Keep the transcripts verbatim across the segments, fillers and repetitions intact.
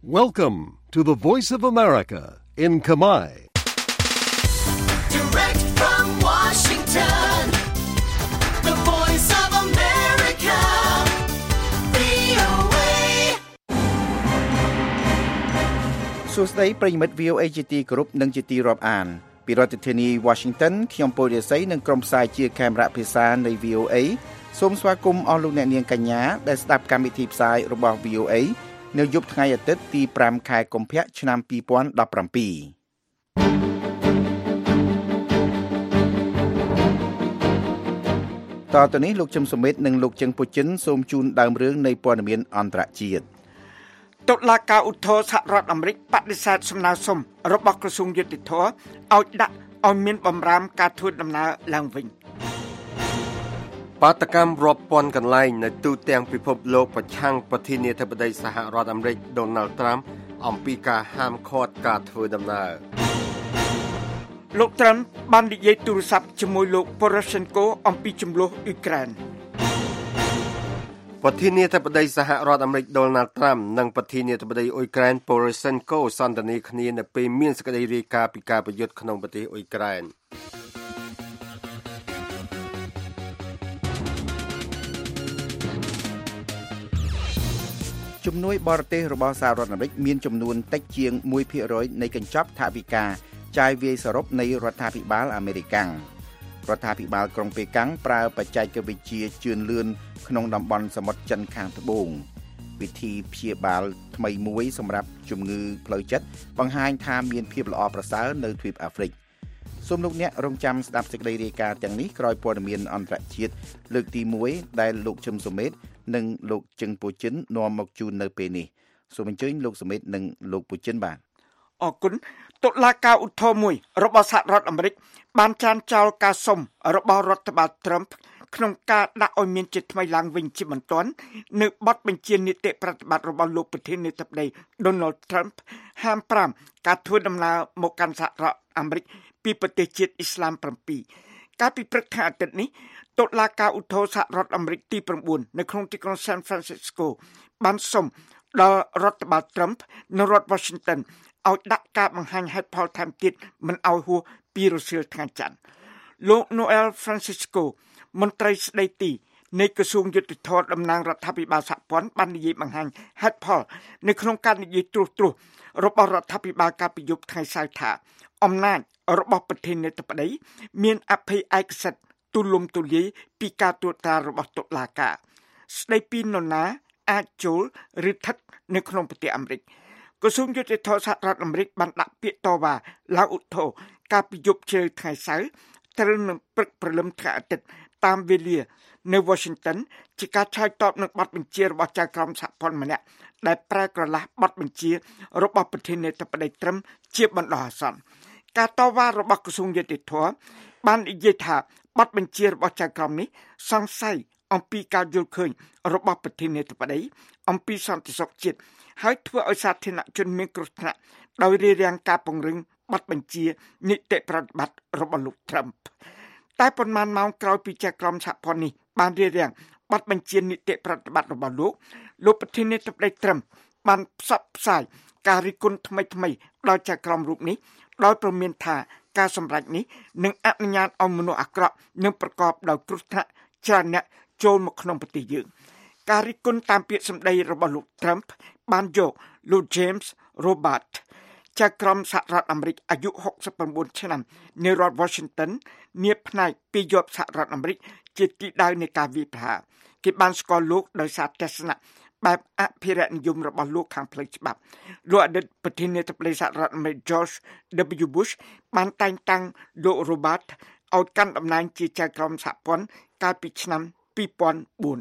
Welcome to the Voice of America in Khmer. Direct from Washington, the Voice of America, វី អូ เอសួស្តីប្រិយមិត្ត វី អូ เอ ជាទីគោរពនិងជាទីរាប់អានពីរដ្ឋធានី Washington ខ្ញុំពូរិស័យនិងក្រុមផ្សាយជាកាមេរ៉ាភាសានៃ វី អូ เอ សូមស្វាគមន៍អស់លោកអ្នកនាងកញ្ញាដែលស្ដាប់កម្មវិធីផ្សាយរបស់ វី អូ เอ នៅយប់ថ្ងៃអាទិត្យទីប្រាំខែកុម្ភៈឆ្នាំពីរពាន់ដប់ប្រាំពីរតទៅនេះលោកជឹមសុមិតនិងលោកជឹងពុជិនសូមជូនដើមរឿងនៃព័ត៌មានអន្តរជាតិតុលាការឧទ្ធរសហរដ្ឋអាមេរិកបដិសេធសំណើសុំរបស់ក្រសួងយុតិធម៌ឲ្យដាក់ឲ្យមានបំរាមការធ្វើដំណើរឡើងវិញបាតកម្មរាប់ពាន់កន្លែងនៅទូទាំងពិភពលោកប្រឆាំងប្រធានាធិបតីសហរដ្ឋអាមេរិក Donald Trump អំពីការហាមឃាត់ការធ្វើដំណើរលោក Trump បាននិយាយទូរស័ព្ទជាមួយលោក Poroshenko អំពីជម្លោះអ៊ុយក្រែនប្រធានាធិបតីសហរដ្ឋអាមេរិក Donald Trump និងប្រធានាធិបតីអ៊ុយក្រែន Poroshenko សន្ទនាគ្នានៅពេលមានសេចក្តីរាយការណ៍ពីការប្រយុទ្ធក្នុងប្រទេសអ៊ុយក្រែនជំនួយបរទេសរបស់សហរដ្ឋអាមេរិកមានចំនួនតិចជាង មួយភាគរយ នៃកញ្ចប់ថវិកាចាយវាយសរុបនៃរដ្ឋាភិបាលអាមេរិករដ្ឋាភិបាលក្រុងប៉េកាំងប្រើបច្ចេកវិទ្យាជឿនលឿនក្នុងតំបន់សមុទ្រចិនខាងត្បូងវិធីព្យាបាលថ្មីមួយសម្រាប់ជំងឺផ្លូវចិត្តបង្ហាញថាមានភាពល្អប្រសើរនៅទ្វីបអាហ្វ្រិកសូមលោកអ្នករងចាំស្ដាប់សេចក្តីរាយការណ៍ទាំងនេះក្រោយព័ត៌មានអន្តរជាតិលើកទីមួយដែលលោកជឹមសុមេតនិងលោកជឹងពូចិននាំមកជូននៅពេលនេះសូមអញ្ជើញលោកសុមេតនិងលោកពូចិនបាទអរគុណតុលាការឧទ្ធរមួយរបស់សហរដ្ឋអាមេរិកបានចានចោលការសុំរបស់រដ្ឋបាល Trump ក្នុងការដាក់ឲ្យមានជាថ្មីឡើងវិញជាបន្ទាន់នៅបទបញ្ជានីតិប្រតិបត្តិរបស់លោកប្រធានាធិបតី Donald Trump ហាមប្រាមការធ្វើដំណើរមកកាន់សហរដ្ឋអាមេរិកពីប្រទេសជាតិអ៊ីស្លាមប្រាំពីរកាលពីព្រឹកថ្ងៃអាទិត្យនេះតុលាការឧទ្ធរសហរដ្ឋអាមេរិកទី៩នៅក្នុងទីក្រុង San Francisco បានសុំដល់រដ្ឋបាល Trump នៅរដ្ឋ Washington ឲ្យដាក់ការបង្ហាញហេតុផលថែមទៀតមិនឲ្យហួសពីរសៀលថ្ងៃច័ន្ទលោក Noel Francisco មន្ត្រីស្ដីទីនៃក្រសួងយុតិធម៌តំណាងរដ្ឋាភិបាលសហព័ន្ធបាននិយាយបង្ហាញហេតុផលនៅក្នុងការនិយាយត្រួសត្រាសរបស់រដ្ឋាភិបាលកាលពីយប់ថ្ងៃសៅរ៍ថាអំណាចរបស់ប្រធានាធិបតីមានអភ័យឯកសិទ្ធិទូលំទូលាយពីការត្រួតត្រារបស់តុលាការស្ដីពីនរណាអាចចូលឬស្ថិតនៅក្នុងប្រទេសអាមេរិកក្រសួងយុតិធម៌សហរដ្ឋអាមេរិកបានដាក់ពាក្យតវ៉ាឡើងឧទ្ធរកាលពីយប់ជ្រៅថ្ងៃសៅរ៍ត្រូវនឹងព្រឹកព្រលឹមថ្ងៃអាទិត្យតាមវេលានៅ Washington ជាការឆ្លើយតបនឹងបទបញ្ជារបស់ចៅក្រមសហព័ន្ធម្នាក់ដែលប្រើក្រឡាស់បទបញ្ជារបស់ប្រធានាធិបតីត្រឹមជាបណ្ដោះអាសន្នការតវ៉ារបស់ក្រសួងយុតិធម៌បាននិយាយថាបទបញ្ជារបស់ចៅក្រមនេះសង្ស័យអំពីការយល់ឃើញរបស់ប្រធានាធិបតីអំពីសន្តិសុខជាតិហើយធ្វើឲ្យសាធារណជនមានគ្រោះថ្នាក់ដោយរារាំងការពង្រឹងបទបញ្ជានីតិប្រតិបត្តិរបស់លោក Trump តែប៉ុន្មានម៉ោងក្រោយពីចៅក្រមសហព័ន្ធនេះបានរារាំងបទបញ្ជានីតិប្រតិបត្តិរបស់លោកលោកប្រធានាធិបតី Trump បានផ្សព្វផ្សាយការរិះគន់ថ្មីៗដល់ចៅក្រមរូបនេះដោយប្រមានថាការសម្រេចនេះនឹងអនុញ្ញាតឲ្យមនុស្សអាក្រក់និងប្រកបដោយគ្រោះថ្នាក់ច្រើនអ្នកចូលមកក្នុងប្រទេសយើងការរិះគន់តាមពាក្យសម្ដីរបស់លោក Trump បានយកលោក James Robert ចៅក្រមសហរដ្ឋអាមេរិកអាយុហុកសិប៩ឆ្នាំនៅរដ្ឋ Washington នាផ្នែកពីយប់សហរដ្ឋអាមេរិកជាទីដៅនៃការវាយប្រហារគេបានស្គាល់លោកដោយសារទស្សនៈបែបអភិរក្សនិយមរបស់លោកខាងផ្លូវច្បាប់លោកអតីតប្រធានាធិបតីសហរដ្ឋអាមេរិក George W. Bush បានតែងតាំងលោក Robert ឲ្យកាន់តំណែងជាចៅក្រមសហព័ន្ធកាលពីឆ្នាំពីរពាន់បួន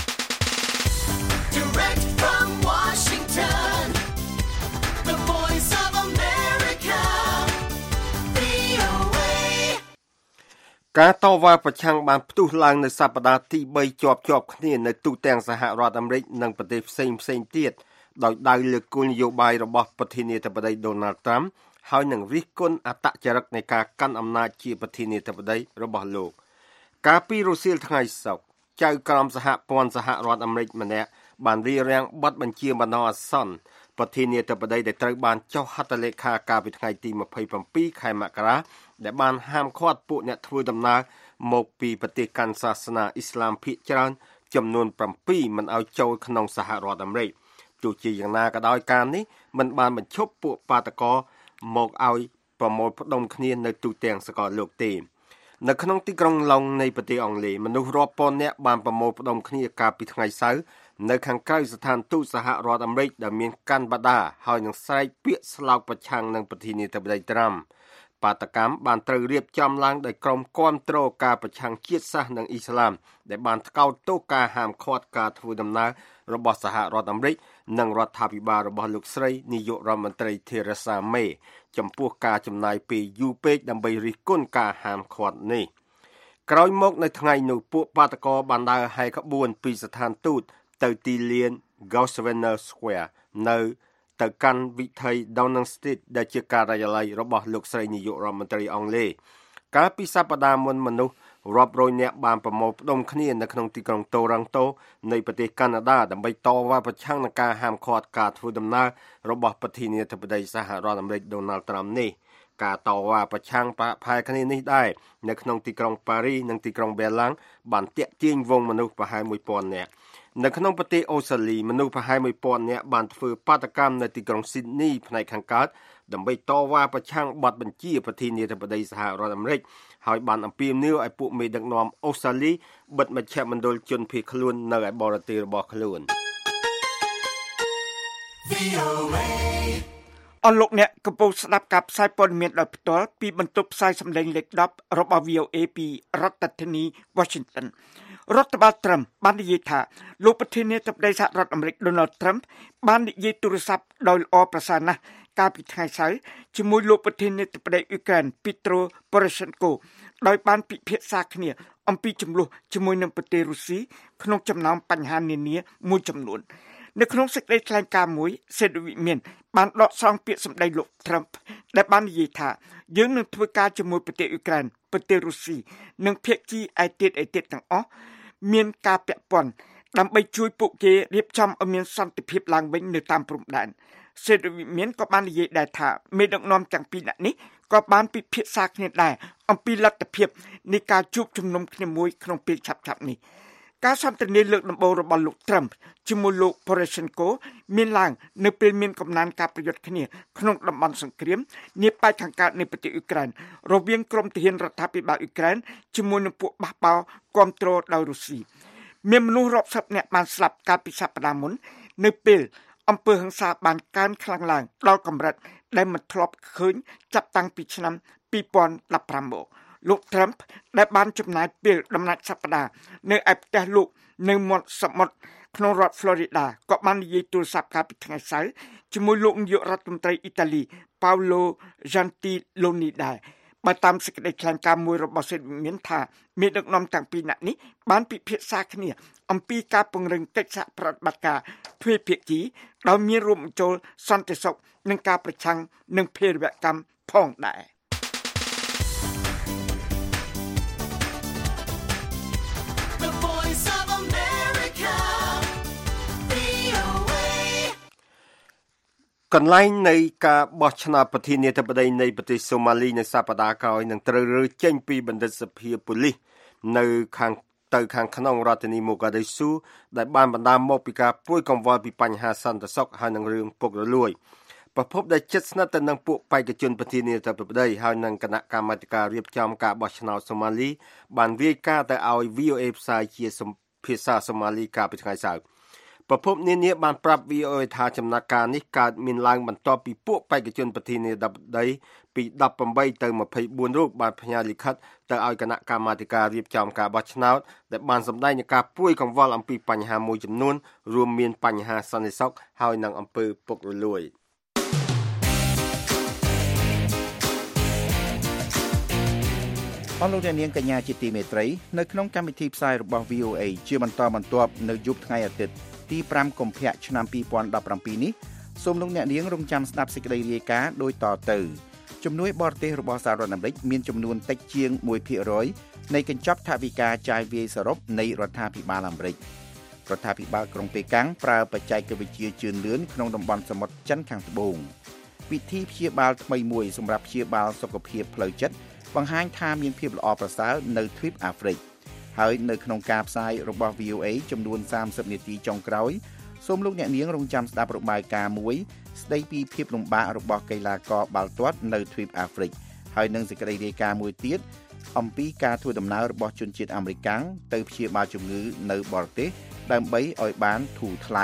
Direct from Washington, the Voice of America, វី អូ เอការតវ៉ាប្រឆាំងបានផ្ទុះឡើងនៅសប្តាហ៍ទីបីជាប់ជាប់គ្នានៅទូទាំងសហរដ្ឋអាមេរិកនិងប្រទេសផ្សេងផ្សេងទៀតដោយដៅលើគោលនយោបាយរបស់ប្រធានាធិបតី Donald Trump ហើយនឹងរិះគន់អត្តចរិតនៃការកាន់អំណាចជាប្រធានាធិបតីរបស់លោកកាលពីរសៀលថ្ងៃសុក្រចៅក្រមសហព័ន្ធសហរដ្ឋអាមេរិកម្នាក់បានរៀបរៀងបទបញ្ជាបណ្ដោះអាសន្នប្រធានាធិបតីដែលត្រូវបានចុះហត្ថលេខាកាលពីថ្ងៃទីยี่สิบเจ็ดខែមករាដែលបានហាមឃាត់ពួកអ្នកធ្វើដំណើរមកពីប្រទេសកាន់សាសនាអ៊ីស្លាមភាគច្រើនចំនួនเจ็ดមិនឲ្យចូលក្នុងសហរដ្ឋអាមេរិកទោះជាយ៉ាងណាក៏ដោយការនេះមិនបានបញ្ឈប់ពួកបាតកោមកឲ្យប្រមូលផ្ដុំគ្នានៅទូទាំងសកលលោកទេនៅក្នុងទីក្រុងឡុងនៃប្រទេសអង់គ្លេសមនុស្សរាប់ពាន់នាក់បានប្រមូលផ្ដុំគ្នាកាលពីថ្ងៃសៅរ៍នៅខាងក្រៅស្ថានទូតសហរដ្ឋអាមេរិកដែលមានកាន់បដាហើយនឹងស្រែកពាក្យស្លោកប្រឆាំងនឹងប្រធានាធិបតីត្រាំបាតកម្មបានត្រូវរៀបចំឡើងដោយក្រុមគាំទ្រការប្រឆាំងជាតិសាសន៍និងអ៊ីស្លាមដែលបានថ្កោលទោសការហាមឃាត់ការធ្វើដំណើររបស់សហរដ្ឋអាមេរិកនិងរដ្ឋាភិបាលរបស់លោកស្រីនាយករដ្ឋមន្ត្រី Theresa May ចំពោះការចំណាយពេលយូរពេកដើម្បីរិះគន់ការហាមឃាត់នេះក្រោយមកនៅថ្ងៃនោះពួកបាតកោបានដើរហែកក្បួនពីស្ថានទូតទៅទីលាន Grosvenor Square នៅទៅកាន់វិថី Downing Street ដែលជាការិយាល័យរបស់លោកស្រីនាយករដ្ឋមន្ត្រីអង់គ្លេសកាលពីសប្តាហ៍មុនមនុស្សរាប់រយនាក់បានប្រមូលផ្ដុំគ្នានៅក្នុងទីក្រុងតូរ៉ង់តូនៃប្រទេសកាណាដាដើម្បីតវ៉ាប្រឆាំងនឹងការហាមឃាត់ការធ្វើដំណើររបស់ប្រធានាធិបតីសហរដ្ឋអាមេរិក Donald Trump នេះការតវ៉ាប្រឆាំងផែគ្នានេះដែរនៅក្នុងទីក្រុងប៉ារីសនិងទីក្រុងប៊ែរឡាំងបានទាក់ទាញវងមនុស្សប្រហែលមួយពាន់នាក់នៅក្នុងប្រទេសអូស្ត្រាលីមនុស្សប្រហែលមួយពាន់នាក់បានធ្វើបាតកម្មនៅទីក្រុងស៊ីដនីផ្នែកខាងកើតដើម្បីតវ៉ាប្រឆាំងបទបញ្ជាប្រធានាធិបតីសហរដ្ឋអាមេរិកហើយបានអំពាវនាវឲ្យពួកមេដឹកនាំអូស្ត្រាលីបិទមជ្ឈមណ្ឌលជនភៀសខ្លួននៅឯបរទេសរបស់ខ្លួនអស់លោកអ្នកកំពុងស្ដាប់ការផ្សាយព័ត៌មានដោយផ្ទាល់ពីបន្ទប់ផ្សាយសម្លេងលេខដប់របស់ វី អូ អេ ពីរដ្ឋធានី Washington រដ្ឋបាលត្រាំបាននិយាយថាលោកប្រធានាធិបតីសហរដ្ឋអាមេរិក Donald Trump បាននិយាយទូរស័ព្ទដោយល្អប្រសើរណាស់កាលពីថ្ងៃសៅរ៍ជាមួយលោកប្រធានាធិបតីអ៊ុយក្រែន Petro Poroshenko ដោយបានពិភាក្សាគ្នាអំពីចំនួនជាមួយនឹងប្រទេសរុស្ស៊ីក្នុងចំណោមបញ្ហានានាមួយចំនួននៅក្នុងសេចក្តីថ្លែងការណ៍មួយសេដ្ឋវិមានបានដកស្រង់ពាក្យសម្ដីលោក Trump ដែលបាននិយាយថាយើងនឹងធ្វើការជាមួយប្រទេសអ៊ុយក្រែនប្រទេសរុស្ស៊ីនិងភាគីឯទៀតឯទៀតទាំងអស់មានការពាក់ព័ន្ធដើម្បីជួយពួកគេរៀបចំឲ្យមានសន្តិភាពឡើងវិញនៅតាមព្រំដែនសេដ្ឋវិមានក៏បាននិយាយដែរថាមេដឹកនាំទាំងពីរនាក់នេះក៏បានពិភាក្សាគ្នាដែរអំពីលទ្ធភាពនៃការជួបជុំនុំគ្នាមួយក្នុងពេលឆាប់ៗនេះការសន្ទនាលើកដំបូងរបស់លោក Trump ជាមួយលោក Poroshenko មានឡើងនៅពេលមានកំណែនការប្រយុទ្ធគ្នាក្នុងតំបន់សង្គ្រាមនាប៉ែកខាងកើតនៃប្រទេសអ៊ុយក្រែនរវាងក្រុមទាហានរដ្ឋាភិបាលអ៊ុយក្រែនជាមួយនឹងពួកបះបោរគាំទ្រដោយរុស្ស៊ីមានមនុស្សរាប់សិបនាក់បានស្លាប់កាលពីសប្តាហ៍មុននៅពេលអំពើហិង្សាបានកើនខ្លាំងឡើងដល់កម្រិតដែលមិនធ្លាប់ឃើញចាប់តាំងពីឆ្នាំពីរពាន់ដប់ប្រាំមកលោក Trump ដែលបានចំណាយពេលដំណាច់សប្តាហ៍នៅឯផ្ទះលោកនៅមាត់សមុទ្រក្នុងរដ្ឋ Florida ក៏បាននិយាយទូរស័ព្ទកាលពីថ្ងៃសៅរ៍ជាមួយលោកនាយករដ្ឋមន្ត្រីអ៊ីតាលី Paolo Gentiloni ដែរបើតាមសេចក្តីថ្លែងការណ៍មួយរបស់សេដ្ឋវិមានថាមេដឹកនាំទាំងពីរនាក់នេះបានពិភាក្សាគ្នាអំពីការពង្រឹងកិច្ចសហប្រតិបត្តិការទ្វេភាគីដោយមានរួមបញ្ចូលសន្តិសុខនិងការប្រឆាំងនឹងភេរវកម្មផងដែរ The Voice of America វី អូ เอកន្លែងនៃការបោះឆ្នោតប្រធានាធិបតីនៃប្រទេសសូម៉ាលីនៅសប្តាហ៍ក្រោយនឹងត្រូវរើចេញពីបណ្ឌិតសភាប៉ូលីសនៅខាងទៅខាងក្នុងរដ្ឋធានីម៉ូហ្កាឌីស៊ូដែលបានបណ្ដាលមកពីការពួយកង្វល់ពីបញ្ហាសន្តិសុខហើយនឹងរឿងពុករលួយប្រភពដែលជិតស្និទ្ធទៅនឹងពួកបេក្ខជនប្រធានាធិបតីហើយនឹងគណៈកម្មាធិការរៀបចំការបោះឆ្នោតសូម៉ាលីបានរាយការណ៍ទៅឲ្យ វី អូ អេ ផ្សាយជាភាសាសូម៉ាលីកាលពីថ្ងៃសៅរ៍ប្រភពនានាបានប្រាប់ វី អូ អេ ថាចំណាត់ការនេះកើតមានឡើងបន្ទាប់ពីពួកបេក្ខជនប្រធានាធិបតីពីដប់ប្រាំបីទៅម្ភៃបួនរូបបានផ្ញើលិខិតទៅឲ្យគណៈកម្មាធិការរៀបចំការបោះឆ្នោតដែលបានសម្ដែងនឹងការពួយកង្វល់អំពីបញ្ហាមួយចំនួនរួមមានបញ្ហាសន្តិសុខហើយនិងអំពើពុករលួយអស់លោកអ្នកនាងកញ្ញាជាទីមេត្រីនៅក្នុងកម្មវិធីផ្សាយរបស់ វី អូ អេ ជាបន្តបន្ទាប់នៅយប់ថ្ងៃអាទិត្យទីប្រាំកុម្ភៈឆ្នាំពីរពាន់ដប់ប្រាំពីរនេះសូមលោកអ្នកនាងរងចាំស្ដាប់សេចក្តីរាយការណ៍ដូចតទៅជំនួយបរទេសរបស់សហរដ្ឋអាមេរិកមានចំនួនតិចជាងមួយភាគរយនៃកញ្ចប់ថវិកាចាយវាយសរុបនៃរដ្ឋាភិបាលអាមេរិករដ្ឋាភិបាលក្រុងប៉េកាំងប្រើបច្ចេកវិទ្យាជឿនលឿនក្នុងតំបន់សមុទ្រចិនខាងត្បូងវិធីព្យាបាលថ្មីមួយសម្រាប់ព្យាបាលសុខភាពផ្លូវចិត្តបង្ហាញថាមានភាពល្អប្រសើរនៅទ្វីបអាហ្វ្រិកហើយនៅក្នុងការផ្សាយរបស់ វី អូ អេ ចំនួនសាមសិបនាទីចុងក្រោយសូមលោកអ្នកនាងរងចាំស្ដាប់របាយការណ៍មួយស្ដីពីភាពលំបាករបស់កីឡាករបាល់ទាត់នៅទ្វីបអាហ្វ្រិកហើយនឹងសេចក្តីរាយការណ៍មួយទៀតអំពីការធ្វើដំណើររបស់ជនជាតិអាមេរិកទៅព្យាបាលជំងឺនៅបរទេសដើម្បីឲ្យបានធូរថ្លៃ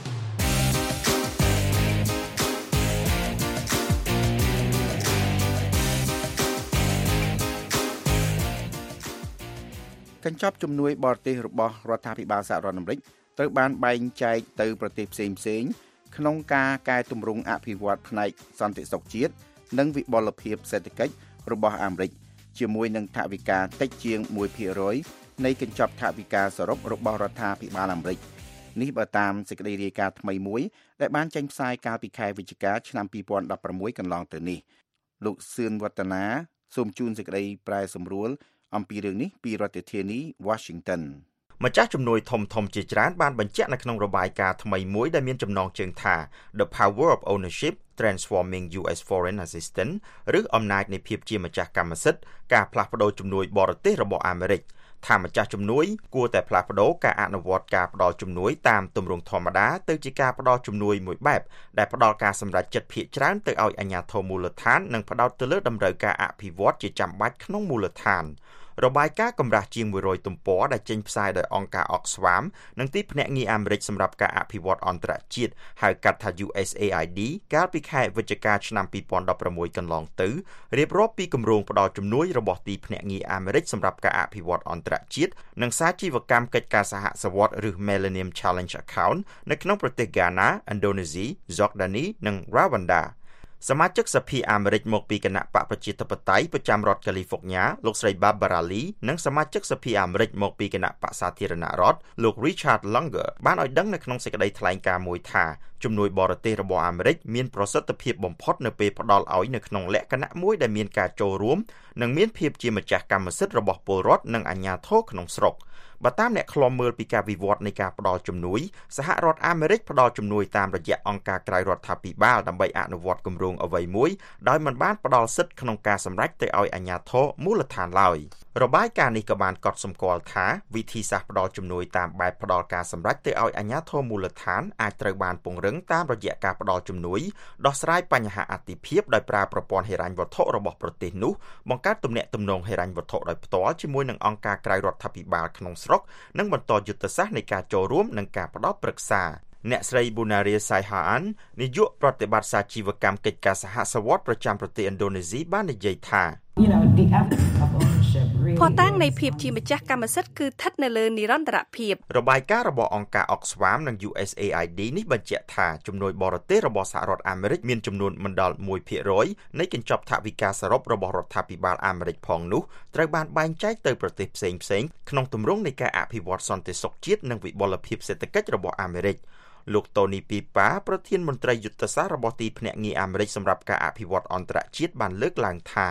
កញ្ចប់ជំនួយបរទេសរបស់រដ្ឋាភិបាលសហរដ្ឋអាមេរិកត្រូវបានបែងចែកទៅប្រទេសផ្សេងៗក្នុងការកែតម្រង់អភិវឌ្ឍផ្នែកសន្តិសុខជាតិនិងវិបុលភាពសេដ្ឋកិច្ចរបស់អាមេរិកជាមួយនឹងថវិកាតិចជាង មួយភាគរយ នៃកញ្ចប់ថវិកាសរុបរបស់រដ្ឋាភិបាលអាមេរិកនេះបើតាមសេចក្តីរាយការណ៍ថ្មីមួយដែលបានចេញផ្សាយកាលពីខែវិច្ឆិកាឆ្នាំពីរពាន់ដប់ប្រាំមួយកន្លងទៅនេះលោកសឿនវឌ្ឍនាសូមជូនសេចក្តីប្រែសម្រួលអំពីរឿងនេះពីរដ្ឋធានី Washington ម្ចាស់ជំនួយធំធំជាច្រើនបានបញ្ជាក់នៅក្នុងរបាយការណ៍ថ្មីមួយដែលមានចំណងជើងថា The Power of Ownership Transforming យូ អេស Foreign Assistance ឬអំណាចនៃភាពជាម្ចាស់កម្មសិទ្ធិការផ្លាស់ប្តូរជំនួយបរទេសរបស់អាមេរិកថាម្ចាស់ជំនួយគួរតែផ្លាស់ប្តូរការអនុវត្តការផ្តល់ជំនួយតាមទម្រង់ធម្មតាទៅជាការផ្តល់ជំនួយមួយបែបដែលផ្តល់ការសម្រេចចិត្តភាគច្រើនទៅឲ្យអាជ្ញាធរមូលដ្ឋាននិងផ្តោតទៅលើតម្រូវការអភិវឌ្ឍជាចាំបាច់ក្នុងមូលដ្ឋានរបាយការណ៍កម្រាស់ជាងមួយរយទំព័រដែលចេញផ្សាយដោយអង្គការ Oxfam និងទីភ្នាក់ងារអាមេរិកសម្រាប់ការអភិវឌ្ឍអន្តរជាតិហៅកាត់ថា ยู เอส เอ ไอ ดี កាលពីខែវិច្ឆិកាឆ្នាំពីរពាន់ដប់ប្រាំមួយកន្លងទៅរៀបរាប់ពីគម្រោងផ្តល់ជំនួយរបស់ទីភ្នាក់ងារអាមេរិកសម្រាប់ការអភិវឌ្ឍអន្តរជាតិនិងសាជីវកម្មកិច្ចការសហសវត្សរ៍ឬ Millennium Challenge Account នៅក្នុងប្រទេសហ្គាណា ឥណ្ឌូនេស៊ី Jordani និង Rwandaសមាជិកសភាអាមេរិកមកពីគណៈបកប្រជាធិបតេយ្យប្រចាំរដ្ឋកាលីហ្វ័រញ៉ាលោកស្រី Barbara Lee និងសមាជិកសភាអាមេរិកមកពីគណៈបកសាធារណរដ្ឋលោក Richard Lunger បានឲ្យដឹងនៅក្នុងសេចក្តីថ្លែងការណ៍មួយថាជំនួយបរទេសរបស់អាមេរិកមានប្រសិទ្ធភាពបំផុតនៅពេលផ្ដល់ឲ្យនៅក្នុងលក្ខណៈមួយដែលមានការចូលរួមនិងមានភាពជាម្ចាស់កម្មសិទ្ធិរបស់ពលរដ្ឋនិងអាជ្ញាធរក្នុងស្រុកបើតាមអ្នកឃ្លាំមើលពីការវិវត្តនៃការផ្ដល់ជំនួយសហរដ្ឋអាមេរិកផ្ដល់ជំនួយតាមរយៈអង្គការក្រៅរដ្ឋាភិបាលដើម្បីអនុវត្តគម្រោងអ្វីមួយដោយមិនបានផ្ដល់សិទ្ធិក្នុងការសម្រេចទៅឲ្យអាជ្ញាធរមូលដ្ឋានឡើយរបាយការណ៍នេះក៏បានកត់សម្គាល់ថាវិធីសាស្ត្រផ្ដល់ជំនួយតាមបែបផ្ដល់ការសម្រេចទៅឲ្យអាជ្ញាធរមូលដ្ឋានអាចត្រូវបានពង្រឹងតាមរយៈការផ្ដល់ជំនួយដោះស្រាយបញ្ហាអតិភិបដោយប្រើប្រព័ន្ធហិរញ្ញវត្ថុរបស់ប្រទេសនោះបង្កើតទំនាក់ទំនងហិរញ្ញវត្ថុដោយផ្ទាល់ជាមួយនឹងអង្គការក្រៅរដ្ឋាភិបាលក្នុងស្រុកនិងបន្តយុទ្ធសាស្ត្រនៃការចូលរួមនិងការផ្ដល់ប្រឹក្សាអ្នកស្រី Bunaria Saihaan នាយកប្រតិបត្តិសាជីវកម្មកិច្ចការសហសវត្សរ៍ប្រចាំប្រទេសឥណ្ឌូនេស៊ីបាននិយាយថា You know, the ethics of ownership really ភស្តុតាងនៃភាពជាម្ចាស់កម្មសិទ្ធិគឺស្ថិតនៅលើនិរន្តរភាពរបាយការណ៍របស់អង្គការ Oxfam និង ยู เอส เอ ไอ ดี នេះបញ្ជាក់ថាជំនួយបរទេសរបស់សហរដ្ឋអាមេរិកមានចំនួនមិនដល់មួយភាគរយ នៃកញ្ចប់ថវិកាសរុបរបស់រដ្ឋាភិបាលអាមេរិកផងនោះត្រូវបានបែងចែកទៅប្រទេសផ្សេងៗក្នុងទម្រង់នៃការអភិវឌ្ឍសន្តិសុខជាតិនិងវិបុលភាពសេដ្ឋកិច្ចរបស់អាមេរិកលោក Tony Pipa ប្រធានមន្ត្រីយុទ្ធសាស្ត្ររបស់ទីភ្នាក់ងារអាមេរិកសម្រាប់ការអភិវឌ្ឍអន្តរជាតិបានលើកឡើងថា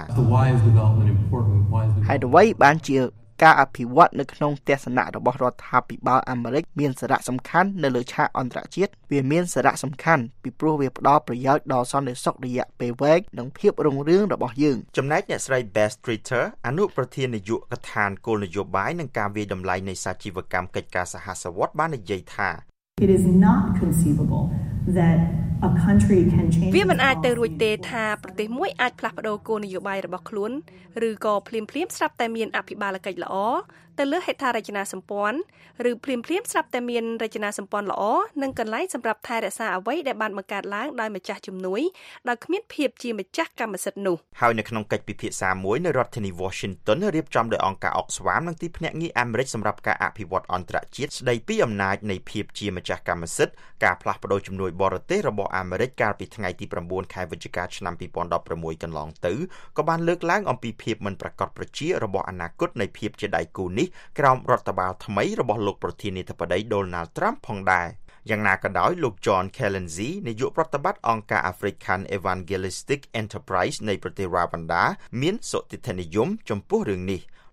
ហេតុអ្វីបានជាការអភិវឌ្ឍនៅក្នុងទស្សនៈរបស់រដ្ឋាភិបាលអាមេរិកមានសារៈសំខាន់នៅលើឆាកអន្តរជាតិវាមានសារៈសំខាន់ពីព្រោះវាផ្ដល់ប្រយោជន៍ដល់សន្តិសុខរយៈពេលវែងនិងភាពរុងរឿងរបស់យើងចំណែកអ្នកស្រី Beth Streeter អនុប្រធាននាយកដ្ឋានគោលនយោបាយនិងការវិយតម្លៃនៃសាជីវកម្មកិច្ចការសហសវត្សរ៍បាននិយាយថា It is not conceivable that a country can change វាមិនអាចទៅរួចទេថាប្រទេសមួយអាចផ្លាស់ប្ដូរគោលនយោបាយរបស់ខ្លួនឬក៏ភ្លាមៗស្រាប់តែមានអភិបាលកិច្ចល្អទៅលើហេដ្ឋារចនាសម្ព័ន្ធឬភ្លាមៗស្រាប់តែមានរចនាសម្ព័ន្ធល្អនិងកន្លែងសម្រាប់ថែរក្សាអ្វីដែលបានបង្កើតឡើងដោយម្ចាស់ជំនួយដោយគ្មានភាពជាម្ចាស់កម្មសិទ្ធិនោះហើយនៅក្នុងកិច្ចពិភាក្សាមួយនៅរដ្ឋធានី Washington រៀបចំដោយអង្គការ Oxfam និងទីភ្នាក់ងារអាមេរិកសម្រាប់ការអភិវឌ្ឍអន្តរជាតិស្ដីពីអំណាចនៃភាពជាម្ចាស់កម្មសិទ្ធិការផ្លាស់ប្ដូរជំនួយបរទេសរបស់អាមេរិកកាលពីថ្ងៃទីប្រាំបួនខែវិច្ឆិកាឆ្នាំពីរពាន់ដប់ប្រាំមួយកន្លងទៅក៏បានលើកឡើងអំពីភាពមិនប្រាកដប្រជារបស់អនាគតនៃភាពជាដៃគូនេះក្រោមរដ្ឋបាលថ្មីរបស់លោកប្រធានាធិបតី Donald Trump ផងដែរយ៉ាងណាក៏ដោយលោក John Kellenzy នាយកប្រតិបត្តិអង្គការ African Evangelistic Enterprise នៃប្រទេស Rwanda មានសុទិដ្ឋិនិយមចំពោះរឿងនេះ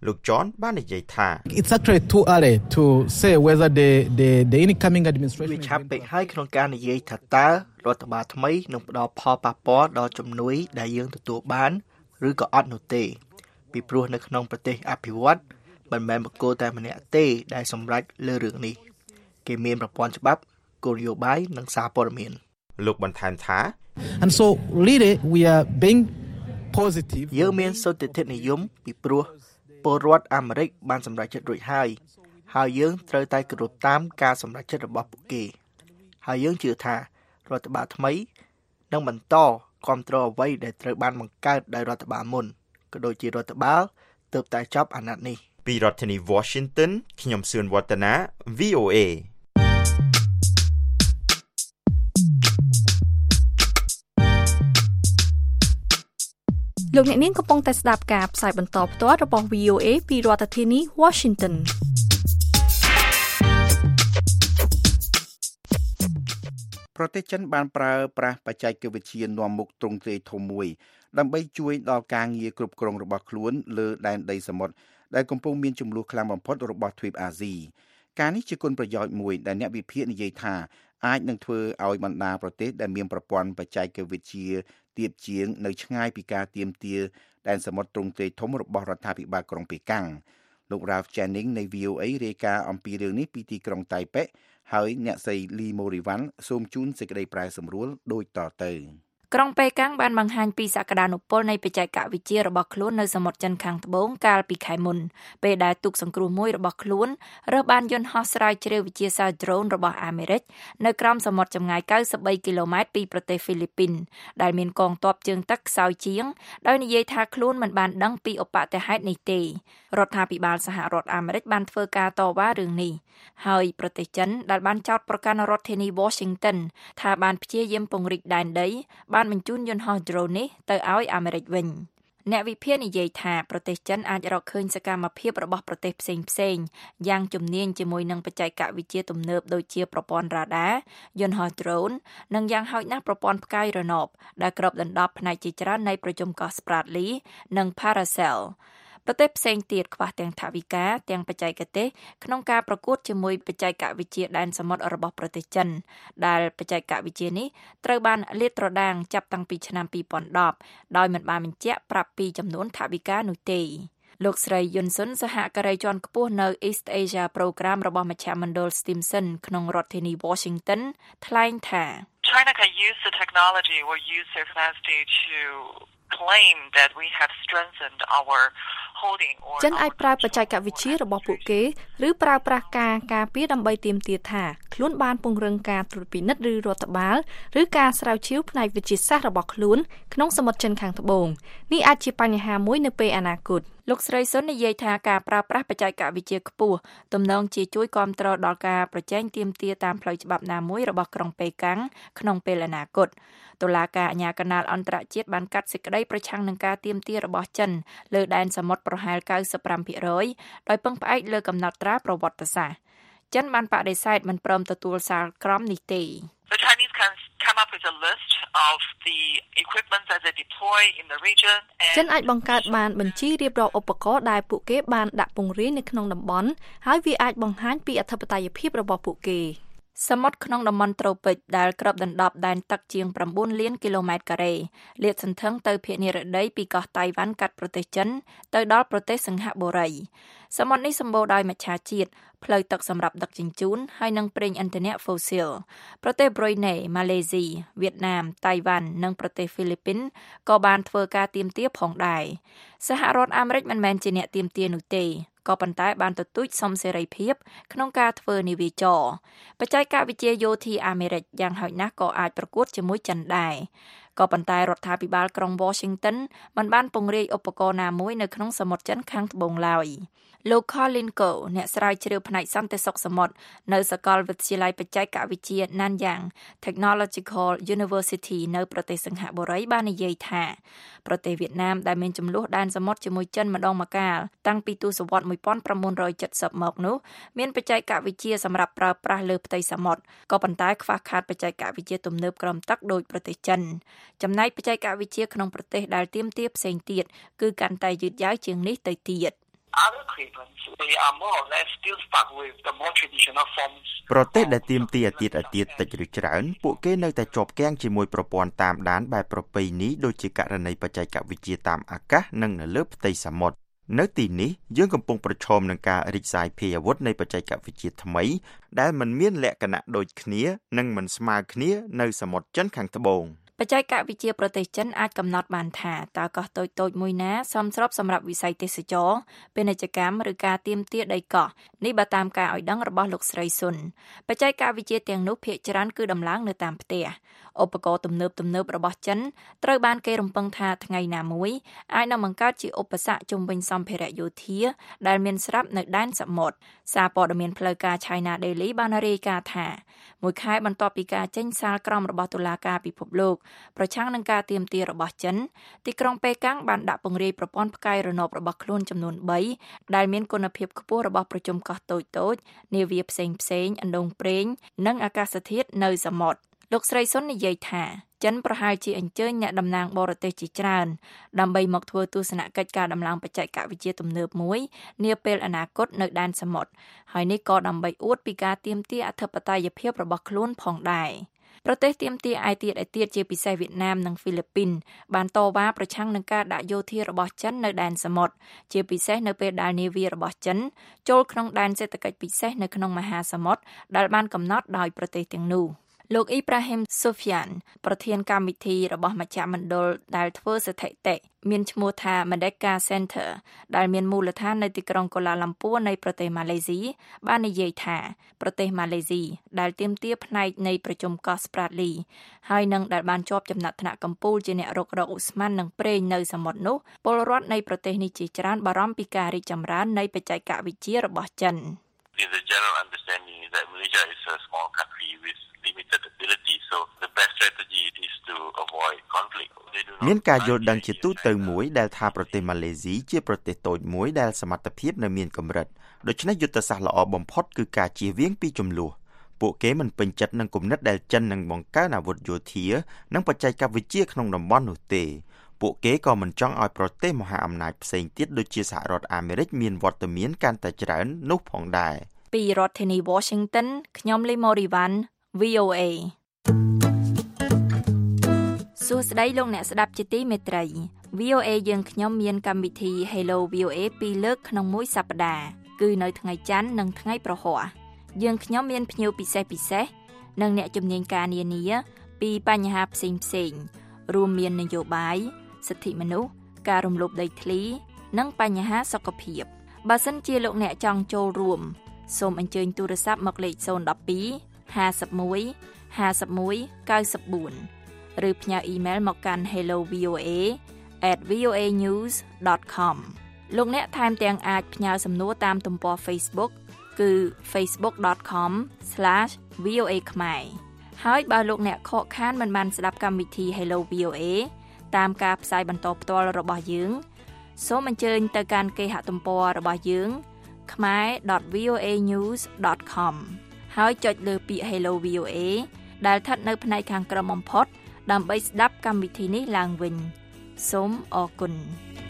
លោក John បាននិយាយថា It's actually too early to say whether the the the incoming administration វាឆាប់ពេកហើយក្នុងការនិយាយថាតើរដ្ឋបាលថ្មីនឹងផ្ដល់ផលប៉ះពាល់ដល់ជំនួយដែលយើងទទួលបានឬក៏អត់នោះទេពីព្រោះនៅក្នុងប្រទេសអភិវឌ្ឍន៍មិនមែនបុគ្គលតែម្នាក់ទេដែលសម្រេចលើរឿងនេះគេមានប្រព័ន្ធច្បាប់គោលនយោបាយនិងសារព័ត៌មានលោកបន្ថែមថា And so really we are being positive យើងមានសន្តិភាពនិយមពីព្រោះពលរដ្ឋអាមេរិកបានសម្រេចចិត្តរួចហើយហើយយើងត្រូវតែគោរពតាមការសម្រេចចិត្តរបស់ពួកគេហើយយើងជឿថារដ្ឋបាលថ្មីនឹងបន្តគាំទ្រអ្វីដែលត្រូវបានបង្កើតដោយរដ្ឋបាលមុនក៏ដូចជារដ្ឋបាលទើបតែចប់អាណត្តិនេះពីរដ្ឋធានី Washington ខ្ញុំសឿនវឌ្ឍនា V O A លោកអ្នកនាងកំពុងតែស្ដាប់ការផ្សាយបន្តផ្ទាល់របស់ V O A ពីរដ្ឋធានី Washington ប្រទេសចិនបានប្រើប្រាស់បច្ចេកវិទ្យានាំមុខទ្រង់ទ្រាយធំមួយដើម្បីជួយដល់ការងារគ្រប់គ្រងរបស់ខ្លួនលើដែនដីសមុទ្រដែលកំពុងមានជម្លោះខ្លាំងបំផុតរបស់ទ្វីបអាស៊ីការនេះជាគុណប្រយោជន៍មួយដែលអ្នកវិភាគនិយាយថាអាចនឹងធ្វើឲ្យបណ្ដាប្រទេសដែលមានប្រព័ន្ធបច្ចេកវិទ្យាទាបជាងនៅឆ្ងាយពីការទាមទារដែនសមុទ្រទ្រង់ទ្រាយធំរបស់រដ្ឋាភិបាលក្រុងប៉េកាំងលោក Ralph Jennings នៃ V O A រាយការណ៍អំពីរឿងនេះពីទីក្រុងតៃប៉េហើយអ្នកស្រី Lee Morivan សូមជូនសេចក្តីប្រែសម្រួលដូចតទៅក្រុងប៉េកាំងបានបង្ហាញពីសក្តានុពលនៃបច្ចេកវិទ្យារបស់ខ្លួននៅសមុទ្រចិនខាងត្បូងកាលពីខែមុនពេលដែលទូកសង្គ្រោះមួយរបស់ខ្លួនរើសបានយន្តហោះស្រាវជ្រាវវិទ្យាសាស្ត្រ drone របស់អាមេរិកនៅក្រោមសមុទ្រចម្ងាយ 九十三 គីឡូម៉ែត្រពីប្រទេសហ្វីលីពីនដែលមានកងទ័ពជើងទឹកខ្សោយជាងដោយនិយាយថាខ្លួនមិនបានដឹងពីឧបទ្ទហេតុនេះទេរដ្ឋាភិបាលសហរដ្ឋអាមេរិកបានធ្វើការតវ៉ារឿងនេះហើយប្រទេសចិនដែលបានចោទប្រកាន់រដ្ឋធានី Washington ថាបានព្យាយាមពង្រីកដែនដីបានបញ្ជូនយន្តហោះ drone នេះទៅឲ្យអាមេរិកវិញអ្នកវិភាគនិយាយថាប្រទេសចិនអាចរកឃើញសកម្មភាពរបស់ប្រទេសផ្សេងផ្សេងយ៉ាងជំនាញជាមួយនឹងបច្ចេកវិទ្យាទំនើបដូចជាប្រព័ន្ធរ៉ាដាយន្តហោះ drone និងយ៉ាងហោចណាស់ប្រព័ន្ធផ្កាយរណបដែលគ្របដណ្ដប់ផ្នែកជាច្រើននៃប្រជុំកោះ Spratly និង Paracelប្រទេសផ្សេងទៀតខ្វះទាំងថវិកាទាំងបច្ចេកទេសក្នុងការប្រកួតជាមួយបច្ចេកវិទ្យាដែនសមុទ្ររបស់ប្រទេសចិនដែលបច្ចេកវិទ្យានេះត្រូវបានលាតត្រដាងចាប់តាំងពីឆ្នាំពីរពាន់ដប់ដោយមិនបានបញ្ជាក់ប្រាប់ពីចំនួនថវិកានោះទេលោកស្រីយុនសុនសហការីជាន់ខ្ពស់នៅ East Asia Program របស់មជ្ឈមណ្ឌល Stimson ក្នុងរដ្ឋធានី Washington ថ្លែងថា China can use the technology or use their capacity to claim that we have strengthened our holding or ចិនអាចប្រើបច្ចេកវិទ្យារបស់ពួកគេឬប្រើប្រាស់ការការពារដើម្បីទាមទារថាខ្លួនបានពង្រឹងការត្រួតពិនិត្យឬរដ្ឋបាលឬការស្រាវជ្រាវផ្នែកវិទ្យាសាស្ត្ររបស់ខ្លួនក្នុងសមុទ្រចិនខាងត្បូងនេះអាចជាបញ្ហាមួយនៅពេលអនាគតលោកស្រីសុននិយាយថាការប្រើប្រាស់បច្ចេកវិទ្យាខ្ពស់ទំនងជាជួយគាំទ្រដល់ការប្រជែងទាមទារតាមផ្លូវច្បាប់ណាមួយរបស់ក្រុងប៉េកាំងក្នុងពេលអនាគតតុលាការអាជ្ញាកណ្ដាលអន្តរជាតិបានកាត់សេចក្តីប្រឆាំងនឹងការទាមទាររបស់ចិនលើដែនសមុទ្រប្រហែល 九十五ភាគរយ ដោយពឹងផ្អែកលើកំណត់ត្រាប្រវត្តិសាស្ត្រចិនបានបដិសេធមិនព្រមទទួលសារក្រមនេះទេ The Chinese can come up with a list of the equipment that they deploy in the region ចិនអាចបង្កើតបានបញ្ជីរៀបរាប់ឧបករណ៍ដែលពួកគេបានដាក់ពង្រាយនៅក្នុងតំបន់ហើយវាអាចបង្ហាញពីអធិបតេយ្យភាពរបស់ពួកគេសមុទ្រក្នុងតំបន់ត្រូពិកដែលគ្របដណ្ដប់ដែនទឹកជាង 9 លានគីឡូម៉ែត្រការ៉េលាតសន្ធឹងទៅភាគនិរតីពីកោះតៃវ៉ាន់កាត់ប្រទេសចិនទៅដល់ប្រទេសសិង្ហបុរីសមុទ្រនេះសម្បូរដោយមច្ឆជាតិផ្លូវទឹកសម្រាប់ដឹកជញ្ជូនហើយនិងប្រេងឥន្ធនៈហ្វូស៊ីលប្រទេសប្រ៊ុយណេម៉ាឡេស៊ីវៀតណាមតៃវ៉ាន់និងប្រទេសហ្វីលីពីនក៏បានធ្វើការទាមទារផងដែរសហរដ្ឋអាមេរិកមិនមែនជាអ្នកទាមទារនោះទេក៏ប៉ុន្តែបានទទូចសុំសេរីភាពក្នុងការធ្វើនាវាចរបច្ចេកវិទ្យាយោធាអាមេរិកយ៉ាងហោចណាស់ក៏អាចប្រកួតជាមួយចិនដែរក៏ប៉ុន្តែរដ្ឋាភិបាលក្រុង Washington មិនបានពង្រាយឧបករណ៍ណាមួយនៅក្នុងសមុទ្រចិនខាងត្បូងឡើយលោក Colin Ko អ្នកស្រាវជ្រាវផ្នែកសន្តិសុខសមុទ្រនៅសាកលវិទ្យាល័យបច្ចេកវិទ្យា Nanyang Technological University នៅប្រទេសសិង្ហបុរីបាននិយាយថាប្រទេសវៀតណាមដែលមានចំនួនដែនសមុទ្រជាមួយចិនម្ដងម្កាលតាំងពីទសវត្សរ៍nineteen seventyមកនោះមានបច្ចេកវិទ្យាសម្រាប់ប្រើប្រាស់លើផ្ទៃសមុទ្រក៏ប៉ុន្តែខ្វះខាតបច្ចេកវិទ្យាទំនើបក្រោមទឹកដោយប្រទេសចិនចំណែកបច្ចេកវិទ្យាក្នុងប្រទេសដែលទាមទារផ្សេងទៀតគឺកាន់តែយឺតយ៉ាវជាងនេះទៅទៀត other treatments, they are more or less still stuck with the more traditional forms. ប្រទេសដែលទាមទារអាទិអាទិតិចឬច្រើនពួកគេនៅតែជាប់គាំងជាមួយប្រព័ន្ធតាមដានបែបប្រពៃណីដូចជាករណីបច្ចេកវិទ្យាតាមអាកាសនិងនៅលើផ្ទៃសមុទ្រនៅទីនេះយើងកំពុងប្រឈមនឹងការរីកសាយភាយអាវុធនៃបច្ចេកវិទ្យាថ្មីដែលមិនមានលក្ខណៈដូចគ្នានិងមិនស្មើគ្នានៅសមុទ្រចិនខាងត្បូងបច្ចេកវិទ្យាប្រទេសចិនអាចកំណត់បានថាតើកោះតូចតូចមួយណាសមស្របសម្រាប់វិស័យទេសចរពាណិជ្ជកម្មឬការទាមទារដីកោះនេះបើតាមការឲ្យដឹងរបស់លោកស្រីស៊ុនបច្ចេកវិទ្យាទាំងនោះភាគច្រើនគឺដំឡើងនៅតាមផ្ទះឧបករណ៍ទំនើបទំនើបរបស់ចិនត្រូវបានគេរំពឹងថាថ្ងៃណាមួយអាចនឹងបង្កើតជាឧបសគ្គជំវិញសម្ភារៈយោធាដែលមានស្រាប់នៅដែនសមុទ្រសារព័ត៌មានផ្លូវការ China Daily បានរាយការណ៍ថាមួយខែបន្ទាប់ពីការចេញសាលក្រមរបស់តុលាការពិភពលោកប្រឆាំងនឹងការទាមទាររបស់ចិនទីក្រុងប៉េកាំងបានដាក់ពង្រាយប្រព័ន្ធផ្កាយរណបរបស់ខ្លួនចំនួនបីដែលមានគុណភាពខ្ពស់របស់ប្រជុំកោះតូចតូចនាវាផ្សេងផ្សេងអណ្ដូងប្រេងនិងអាកាសធាតុនៅសមុទ្រលោកស្រីសុននិយាយថាចិនប្រហែលជាអញ្ជើញអ្នកតំណាងបរទេសជាច្រើនដើម្បីមកធ្វើទស្សនកិច្ចការដំឡើងបច្ចេកវិទ្យាទំនើបមួយនាពេលអនាគតនៅដែនសមុទ្រហើយនេះក៏ដើម្បីអួតពីការទាមទារអធិបតេយ្យភាពរបស់ខ្លួនផងដែរប្រទេសទាមទារឯទៀតឯទៀតជាពិសេសវៀតណាមនិងហ្វីលីពីនបានតវ៉ាប្រឆាំងនឹងការដាក់យោធារបស់ចិននៅដែនសមុទ្រជាពិសេសនៅពេលដែលនាវារបស់ចិនចូលក្នុងដែនសេដ្ឋកិច្ចពិសេសនៅក្នុងមហាសមុទ្រដែលបានកំណត់ដោយប្រទេសទាំងនោះលោកអ៊ីប្រាហ៊ីមសូហ្វយ៉ានប្រធានកម្មវិធីរបស់មជ្ឈមណ្ឌលដែលធ្វើស្ថិតិមានឈ្មោះថា Merdeka Center ដែលមានមូលដ្ឋាននៅទីក្រុងកូឡាឡាំពួរនៃប្រទេសម៉ាឡេស៊ីបាននិយាយថាប្រទេសម៉ាឡេស៊ីដែលទាមទារផ្នែកនៃប្រជុំកោះ Spratly ហើយនឹងដែលបានជាប់ចំណាត់ថ្នាក់កំពូលជាអ្នករករកឧស្ម័ននិងប្រេងនៅសមុទ្រនោះពលរដ្ឋនៃប្រទេសនេះជាច្រើនបារម្ភពីការរីកចម្រើននៃបច្ចេកវិទ្យារបស់ចិន The general understanding is that Malaysia is a small country with limited ability, so the best strategy is to avoid conflict. មានការយល់ដឹងជាទូទៅមួយដែលថាប្រទេសម៉ាឡេស៊ីជាប្រទេសតូចមួយដែលសមត្ថភាពនៅមានកម្រិតដូច្នេះយុទ្ធសាស្ត្រល្អបំផុតគឺការជៀសវាងពីជម្លោះពួកគេមិនពេញចិត្តនឹងគំនិតដែលចិននឹងបង្កើនអាវុធយោធានិងបច្ចេកវិទ្យាក្នុងតំបន់នោះទេពួកគេក៏មិនចង់ឲ្យប្រទេសមហាអំណាចផ្សេងទៀតដូចជាសហរដ្ឋអាមេរិកមានវត្តមានកាន់តែច្រើននោះផងដែរពីរដ្ឋធានី Washington ខ្ញុំលីម៉ូរីវ៉ាន់ វី អូ เอ សួស្តីលោកអ្នកស្ដាប់ជាទីមេត្រី វី អូ เอ យើងខ្ញុំមានកម្មវិធី Hello វី អូ เอ ពីរលើកក្នុងមួយសប្តាហ៍គឺនៅថ្ងៃច័ន្ទនិងថ្ងៃប្រហ័សយើងខ្ញុំមានភ្ញៀវពិសេសពិសេសនិងអ្នកជំនាញការនានាពីបញ្ហាផ្សេងផ្សេងរួមមាននយោបាយសិទ្ធិមនុស្សការរំលោភដីធ្លីនិងបញ្ហាសុខភាពបើសិនជាលោកអ្នកចង់ចូលរួមសូមអញ្ជើញទូរស័ព្ទមកលេខศูนย์ หนึ่ง สอง ห้า หนึ่ง หนึ่ง ห้า หนึ่ง หนึ่ง เก้า สี่ ឬផ្ញើអ៊ីមែលមកកាន់ hello v o a at v o a news dot com លោកអ្នកថែមទាំងអាចផ្ញើសំណួរតាមទំព័រ Facebook គឺ facebook dot com slash v o a ខ្មែរហើយបើលោកអ្នកខកខានមិនបានស្ដាប់កម្មវិធី Hello វី អូ เอ តាមការផ្សាយបន្តផ្ទាល់របស់យើងសូមអញ្ជើញទៅកាន់គេហទំព័ររបស់យើង khmae dot v o a news dot com ហើយចុចលើពាក្យ Hello វី អូ เอ ដែលស្ថិតនៅផ្នែកខាងក្រោមបំផុតដើម្បីស្ដាប់កម្មវិធីនេះឡើងវិញសូមអរគុណ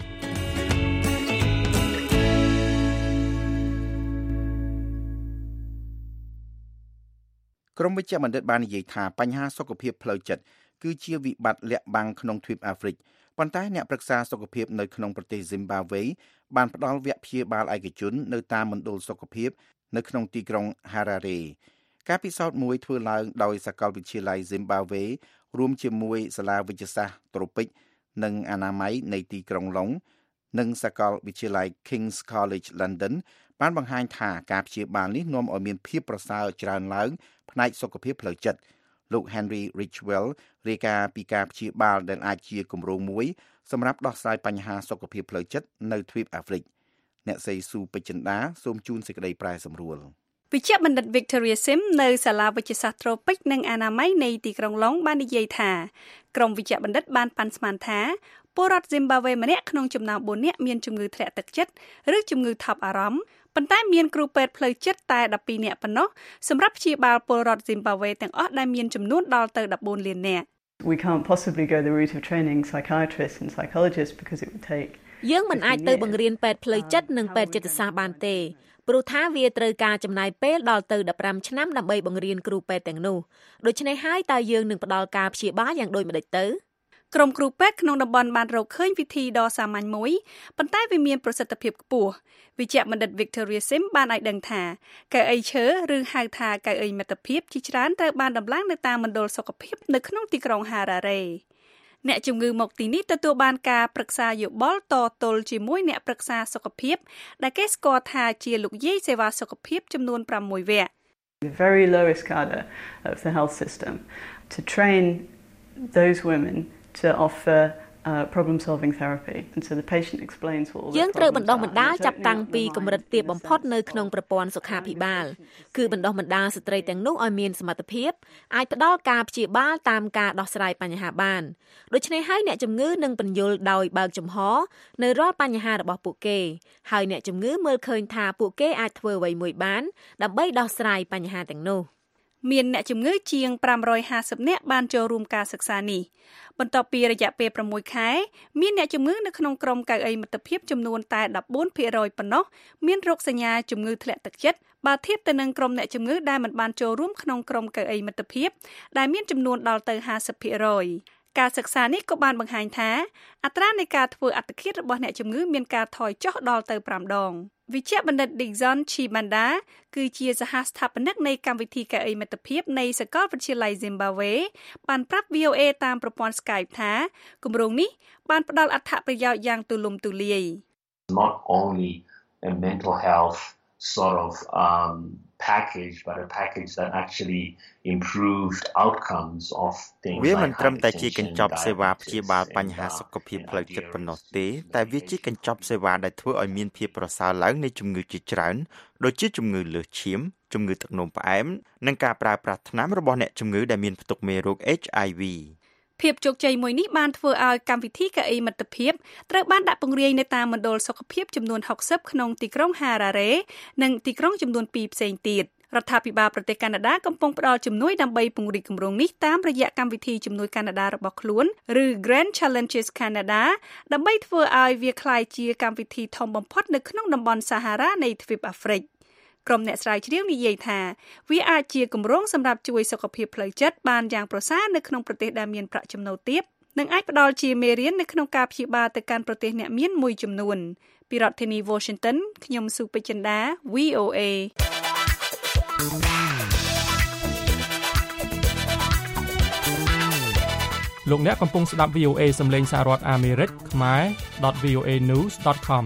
ក្រមវិជ្ជបណ្ឌិតបាននិយាយថាបញ្ហាសុខភាពផ្លូវចិត្តគឺជាវិបត្តិលាក់បាំងក្នុងទ្វីបអាហ្វ្រិកប៉ុន្តែអ្នកប្រឹក្សាសុខភាពនៅក្នុងប្រទេស Zimbabwe បានផ្ដល់វគ្គព្យាបាលឯកជននៅតាមមណ្ឌលសុខភាពនៅក្នុងទីក្រុង Harare ការពិសោធន៍មួយធ្វើឡើងដោយសាកលវិទ្យាល័យ Zimbabwe រួមជាមួយសាលាវិទ្យាសាស្ត្រត្រូពិកនិងអនាម័យនៃទីក្រុងឡុងនិងសាកលវិទ្យាល័យ King's College London បានបង្ហាញថាការព្យាបាលនេះនាំឲ្យមានភាពប្រសើរច្រើនឡើងផ្នែកសុខភាពផ្លូវចិត្តលោក Henry Richwell រាយការណ៍ពីការព្យាបាលដែលអាចជាគម្រោងមួយសម្រាប់ដោះស្រាយបញ្ហាសុខភាពផ្លូវចិត្តនៅទ្វីបអាហ្វ្រិកអ្នកស្រីស៊ូពេជ្ជចិន្តាសូមជូនសេចក្តីប្រែសម្រួលវិជ្ជបណ្ឌិត Victoria Sim នៅសាលាវិទ្យាសាស្ត្រត្រូពិកនិងអនាម័យនៃទីក្រុងឡុងបាននិយាយថាក្រុមវិជ្ជបណ្ឌិតបានប៉ាន់ស្មានថាពលរដ្ឋ Zimbabwe ម្នាក់ក្នុងចំណោមបួននាក់មានជំងឺធ្លាក់ទឹកចិត្តឬជំងឺថប់អារម្មណ៍ប៉ុន្តែមានគ្រូពេទ្យផ្លូវចិត្តតែដប់ពីរនាក់ប៉ុណ្ណោះសម្រាប់ព្យាបាលពលរដ្ឋ Zimbabwe ទាំងអស់ដែលមានចំនួនដល់ទៅដប់បួនលាននាក់ We can't possibly go the route of training psychiatrists and psychologists because it would take យើងមិនអាចទៅបង្រៀនពេទ្យផ្លូវចិត្តនិងពេទ្យចិត្តសាស្ត្របានទេព្រោះថាវាត្រូវការចំណាយពេលដល់ទៅដប់ប្រាំឆ្នាំដើម្បីបង្រៀនគ្រូពេទ្យទាំងនោះដូច្នេះហើយតើយើងនឹងផ្ដល់ការព្យាបាលយ៉ាងដូចម្តេចទៅក្រុមគ្រូពេទ្យក្នុងតំបន់បានរកឃើញវិធីដ៏សាមញ្ញមួយប៉ុន្តែវាមានប្រសិទ្ធភាពខ្ពស់វិជ្ជបណ្ឌិត Victoria Sim បានឲ្យដឹងថាកៅអីឈើឬហៅថាកៅអីមិត្តភាពជាច្រើនត្រូវបានដំឡើងនៅតាមមណ្ឌលសុខភាពនៅក្នុងទីក្រុង Harare អ្នកជំងឺមកទីនេះទទួលបានការប្រឹក្សាយោបល់តទល់ជាមួយអ្នកប្រឹក្សាសុខភាពដែលគេស្គាល់ថាជាលោកយាយសេវាសុខភាពចំនួនប្រាំមួយវគ្គ The very lowest cadre of the health system to train those women to offer uh, problem solving therapy and so the patient explains what all យើងត្រូវបណ្ដុះបណ្ដាលចាប់តាំងពីកម្រិតទាបបំផុតនៅក្នុងប្រព័ន្ធសុខាភិបាលគឺបណ្ដុះបណ្ដាលស្ត្រីទាំងនោះឲ្យមានសមត្ថភាពអាចផ្ដល់ការព្យាបាលតាមការដោះស្រាយបញ្ហាបានដូច្នេះហើយអ្នកជំងឺនឹងពន្យល់ដោយបើកចំហនៅរាល់បញ្ហារបស់ពួកគេហើយអ្នកជំងឺមើលឃើញថាពួកគេអាចធ្វើអ្វីមួយបានដើម្បីដោះស្រាយបញ្ហាទាំងនោះមានអ្នកជំងឺជាងប្រាំរយហាសិបនាក់បានចូលរួមការសិក្សានេះបន្ទាប់ពីរយៈពេលប្រាំមួយខែមានអ្នកជំងឺនៅក្នុងក្រុមកៅអីមិត្តភាពចំនួនតែដប់បួនភាគរយ ប៉ុណ្ណោះមានរោគសញ្ញាជំងឺធ្លាក់ទឹកចិត្តបើធៀបទៅនឹងក្រុមអ្នកជំងឺដែលមិនបានចូលរួមក្នុងក្រុមកៅអីមិត្តភាពដែលមានចំនួនដល់ទៅហាសិបភាគរយការសិក្សានេះក៏បានបង្ហាញថាអត្រានៃការធ្វើអត្តឃាតរបស់អ្នកជំងឺមានការថយចុះដល់ទៅប្រាំដងវិជ្ជបណ្ឌិត Dixon Chibanda គឺជាសហស្ថាបនិកនៃកម្មវិធីកៅអីមិត្តភាពនៃសាកលវិទ្យាល័យ Zimbabwe បានប្រាប់ V O A តាមប្រព័ន្ធ Skype ថាគម្រោងនេះបានផ្ដល់អត្ថប្រយោជន៍យ៉ាងទូលំទូលាយ Not only a mental health sort of um package but a package that actually improved outcomes of things វាមិនត្រឹមតែជាកញ្ចប់សេវាព្យាបាលបញ្ហាសុខភាពផ្លូវចិត្តប៉ុណ្ណោះទេតែវាជាកញ្ចប់សេវាដែលធ្វើឲ្យមានភាពប្រសើរឡើងនៃជំងឺជាច្រើនដូចជាជំងឺលើសឈាមជំងឺទឹកនោមផ្អែមនិងការប្រើប្រាស់ថ្នាំរបស់អ្នកជំងឺដែលមានផ្ទុកមេរោគ H I Vភាពជោគជ័យមួយនេះបានធ្វើឲ្យកម្មវិធីកៅអីមិត្តភាពត្រូវបានដាក់ពង្រាយនៅតាមមណ្ឌលសុខភាពចំនួនហុកសិបក្នុងទីក្រុង Harare និងទីក្រុងចំនួនពីរផ្សេងទៀតរដ្ឋាភិបាលប្រទេសកាណាដាកំពុងផ្ដល់ជំនួយដើម្បីពង្រីកគម្រោងនេះតាមរយៈកម្មវិធីជំនួយកាណាដារបស់ខ្លួនឬ Grand Challenges Canada ដើម្បីធ្វើឲ្យវាក្លាយជាកម្មវិធីធំបំផុតនៅក្នុងតំបន់ Sahara នៃទ្វីបអាហ្វ្រិកក្រុមអ្នកស្រាវជ្រាវនិយាយថាវាអាចជាគម្រោងសម្រាប់ជួយសុខភាពផ្លូវចិត្តបានយ៉ាងប្រសើរនៅក្នុងប្រទេសដែលមានប្រាក់ចំណូលទាបនិងអាចផ្ដល់ជាមេរៀននៅក្នុងការព្យាបាលទៅកាន់ប្រទេសអ្នកមានមួយចំនួនពីរដ្ឋធានី Washington ខ្ញុំសុពេជ្រចិន្តា V O A លោកអ្នកកំពុងស្ដាប់ V O A សំឡេងសហរដ្ឋអាមេរិកខ្មែរ .v o a news dot com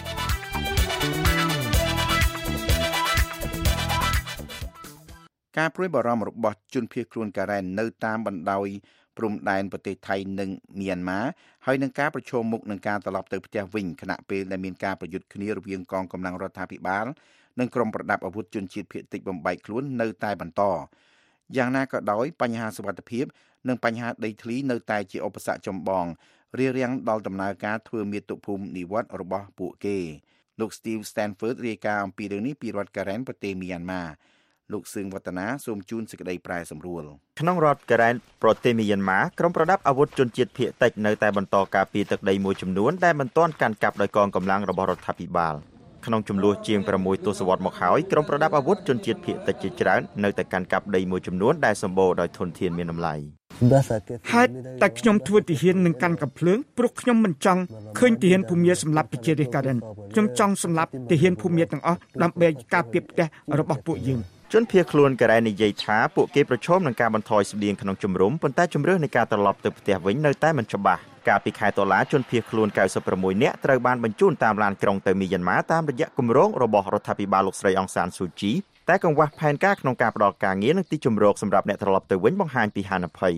ការព្រួយបារម្ភរបស់ជនភៀសខ្លួនកូរ៉េនៅតាមបណ្ដោយព្រំដែនប្រទេសថៃនិងមីយ៉ាន់ម៉ាហើយនឹងការប្រឈមមុខនឹងការត្រឡប់ទៅផ្ទះវិញខណៈពេលដែលមានការប្រយុទ្ធគ្នារវាងកងកម្លាំងរដ្ឋាភិបាលនិងក្រុមប្រដាប់អាវុធជនជាតិភៀសតិចបំបែកខ្លួននៅតែបន្តយ៉ាងណាក៏ដោយបញ្ហាសុវត្ថិភាពនិងបញ្ហាដីធ្លីនៅតែជាឧបសគ្គចម្បងរារាំងដល់ដំណើរការធ្វើមាតុភូមិនិវត្តន៍របស់ពួកគេលោក Steve Stanford រាយការណ៍អំពីរឿងនេះពីរដ្ឋការ៉ែនប្រទេសមីយ៉ាន់ម៉ាលោកសឿងវឌ្ឍនាសូមជូនសេចក្តីប្រែសម្រួលក្នុងរដ្ឋការ៉ែនប្រទេសមីយ៉ាន់ម៉ាក្រុមប្រដាប់អាវុធជនជាតិភៀសតិចនៅតែបន្តការពារទឹកដីមួយចំនួនដែលមិនទាន់កាន់កាប់ដោយកងកម្លាំងរបស់រដ្ឋាភិបាលក្នុងចំនួនជាងប្រាំមួយទសវត្សរ៍មកហើយក្រុមប្រដាប់អាវុធជនជាតិភៀសតិចជាច្រើននៅតែកាន់កាប់ដីមួយចំនួនដែលសម្បូរដោយធនធានមានតម្លៃហើយតែខ្ញុំធ្វើទាហាននឹងកាន់កាំភ្លើងព្រោះខ្ញុំមិនចង់ឃើញទាហានភូមិសម្លាប់ប្រជារាស្ត្រការ៉ែនខ្ញុំចង់សម្លាប់ទាហានភូមិទាំងអស់ដើម្បីការពារផ្ទះរបស់ពួកយើងជនភៀសខ្លួនកូរ៉េនិយាយថាពួកគេប្រឈមនឹងការបន្ថយស្បៀងក្នុងជំរំប៉ុន្តែជំរឿននៃការត្រឡប់ទៅផ្ទះវិញនៅតែមិនច្បាស់កាលពីខែតុលាជនភៀសខ្លួនកៅសិបប្រាំមួយនាក់ត្រូវបានបញ្ជូនតាមឡានក្រុងទៅមីយ៉ាន់ម៉ាតាមរយៈគម្រោងរបស់រដ្ឋាភិបាលលោកស្រីអង្សានស៊ូជីតែកង្វះផែនការក្នុងការផ្តល់ការងារនិងទីជម្រកសម្រាប់អ្នកត្រឡប់ទៅវិញបង្ហាញពីហានិភ័យ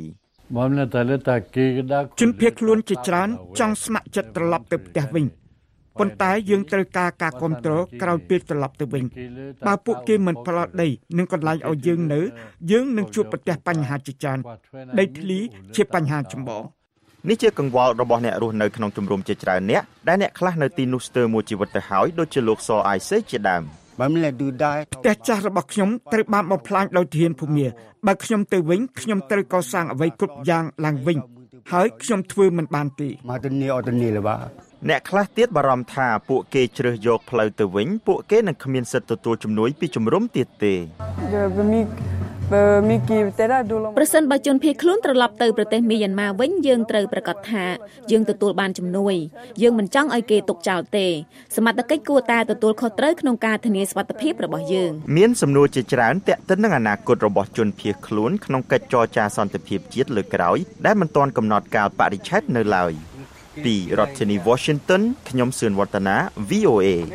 ជនភៀសខ្លួនជាច្រើនចង់ស្ម័គ្រចិត្តត្រឡប់ទៅផ្ទះវិញប៉ុន្តែយើងត្រូវការការគ្រប់គ្រងក្រោយពេលត្រឡប់ទៅវិញបើពួកគេមិនផ្ដល់ដីនិងកន្លែងឲ្យយើងនៅយើងនឹងជួបប្រទះបញ្ហាជាច្រើនដីធ្លីជាបញ្ហាចម្បងនេះជាកង្វល់របស់អ្នករស់នៅក្នុងជំរំជាច្រើនអ្នកដែលអ្នកខ្លះនៅទីនោះស្ទើរមួយជីវិតទៅហើយដូចជាលោកសអៃសេជាដើមផ្ទះចាស់របស់ខ្ញុំត្រូវបានបំផ្លាញដោយទាហានភូមិបើខ្ញុំទៅវិញខ្ញុំត្រូវកសាងអ្វីគ្រប់យ៉ាងឡើងវិញហើយខ្ញុំធ្វើមិនបានទេអ្នកខ្លះទៀតបារម្ភថាពួកគេជ្រើសយកផ្លូវទៅវិញពួកគេនឹងគ្មានសិទ្ធិទទួលជំនួយពីជំរំទៀតទេប្រសិនបើជនភៀសខ្លួនត្រឡប់ទៅប្រទេសមីយ៉ាន់ម៉ាវិញយើងត្រូវប្រកាសថាយើងទទួលបានជំនួយយើងមិនចង់ឲ្យគេទុកចោលទេសមត្ថកិច្ចគួរតែទទួលខុសត្រូវក្នុងការធានាសុវត្ថិភាពរបស់យើងមានសំណួរជាច្រើនទាក់ទិននឹងអនាគតរបស់ជនភៀសខ្លួនក្នុងកិច្ចចរចាសន្តិភាពជាតិលើកក្រោយដែលមិនទាន់កំណត់កាលបរិច្ឆេទនៅឡើយពីរដ្ឋធានី Washington ខ្ញុំសឿនវឌ្ឍនា វី អូ เอ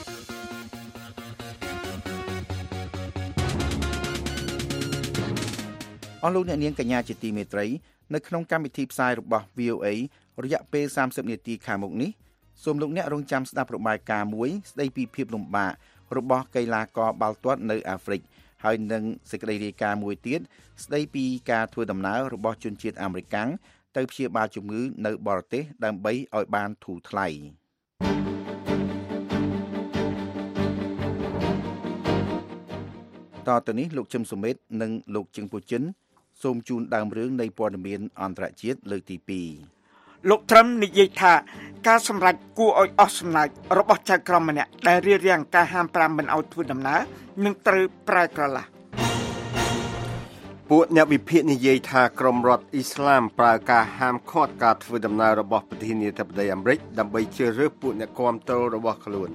អស់លោកអ្នកនាងកញ្ញាជាទីមេត្រីនៅក្នុងកម្មវិធីផ្សាយរបស់ វី អូ เอ រយៈពេលសាមសិបនាទីខាងមុខនេះសូមលោកអ្នករងចាំស្ដាប់របាយការណ៍មួយស្ដីពីភាពលំបាករបស់កីឡាករបាល់ទាត់នៅអាហ្វ្រិកហើយនឹងសេចក្តីរាយការណ៍មួយទៀតស្ដីពីការធ្វើដំណើររបស់ជនជាតិអាមេរិកាំងទៅព្យាបាលជំងឺនៅបរទេសដើម្បីឲ្យបានធូរថ្លៃតទៅនេះលោកជឹមសុមេតនិងលោកជឹងពូចិនសូមជូនដើមរឿងនៃព័ត៌មានអន្តរជាតិលើកទីពីរលោកត្រឹមនិយាយថាការសម្រេចគួរឲ្យអស់សំណើចរបស់ចៅក្រមម្នាក់ដែលរៀបរៀងការហាមប្រាមមិនឲ្យធ្វើដំណើរនឹងត្រូវប្រែក្រឡាស់ពួកអ្នកវិភាគនិយាយថាក្រមរដ្ឋអ៊ីស្លាមប្រើការហាមឃាត់ការធ្វើដំណើររបស់ប្រធានាធិបតីអាមេរិកដើម្បីជ្រើសរើសពួកអ្នកគាំទ្ររបស់ខ្លួន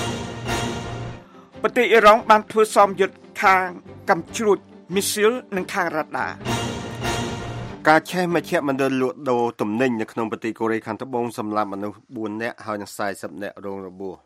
ប្រទេសអ៊ីរ៉ង់បានធ្វើសមយុទ្ធខាងកំជ្រួចមីស៊ីលនិងខាងរ៉ាដាការឆេះមជ្ឈមណ្ឌលលក់ដូរទំនិញនៅក្នុងប្រទេសកូរ៉េខាងត្បូងសម្លាប់មនុស្សបួននាក់ហើយនិងสี่สิบនាក់រងរបួស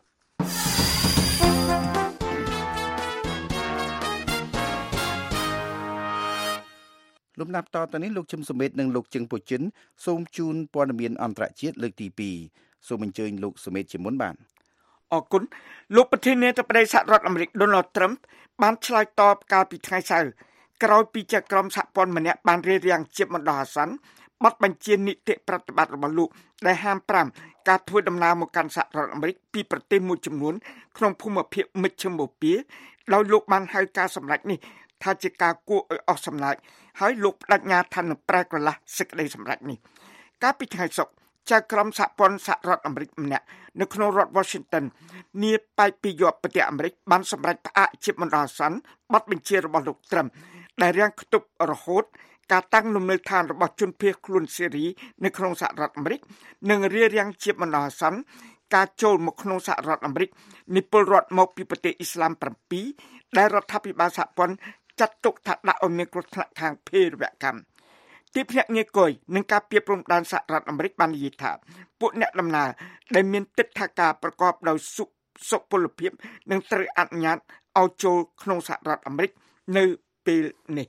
លំដាប់តទៅនេះលោកជឹមសុមេតនិងលោកជឹងពូចិនសូមជូនព័ត៌មានអន្តរជាតិលើកទីពីរសូមអញ្ជើញលោកសុមេតជាមុនបានអរគុណលោកប្រធានាធិបតីសហរដ្ឋអាមេរិក Donald Trump បានឆ្លើយតបកាលពីថ្ងៃសៅរ៍ក្រោយពីចៅក្រមសហព័ន្ធម្នាក់បានរារាំងជាបណ្ដោះអាសន្នប័ណ្ណបញ្ជានីតិប្រតិបត្តិរបស់លោកដែលហាមប្រាមការធ្វើដំណើរមកកាន់សហរដ្ឋអាមេរិកពីប្រទេសមួយចំនួនក្នុងភូមិភាគមជ្ឈិមបូព៌ាដោយលោកបានហៅការសម្រេចនេះថាជាការគួរឲ្យអស់សំណើចហើយលោកបដិញ្ញាថានឹងប្រែក្រឡាស់សេចក្តីសម្រេចនេះកាលពីថ្ងៃសុក្រចៅក្រមសហព័ន្ធសហរដ្ឋអាមេរិកម្នាក់នៅក្នុងរដ្ឋ Washington នាប៉ែកពីយប់ប្រទេសអាមេរិកបានសម្រេចផ្អាកជាបណ្ដោះអាសន្នប័ណ្ណបញ្ជារបស់លោកត្រឹមដែលរាំងខ្ទប់រហូតការតាំងលំនៅឋានរបស់ជនភៀសខ្លួនសេរីនៅក្នុងសហរដ្ឋអាមេរិកនិងរារាំងជាបណ្ដោះអាសន្នការចូលមកក្នុងសហរដ្ឋអាមេរិកនៃពលរដ្ឋមកពីប្រទេសអ៊ីស្លាម7ដែលរដ្ឋាភិបាលសហព័ន្ធចាត់ទុកថាដាក់ឲ្យមានគ្រោះថ្នាក់ខាងភេរវកម្មទីភ្នាក់ងារគយនឹងការពីព្រំដែនសហរដ្ឋអាមេរិកបាននិយាយថាពួកអ្នកដំណើរដែលមានទិដ្ឋាការប្រកបដោយសុពលភាពនឹងត្រូវអនុញ្ញាតឲ្យចូលក្នុងសហរដ្ឋអាមេរិកនៅពេលនេះ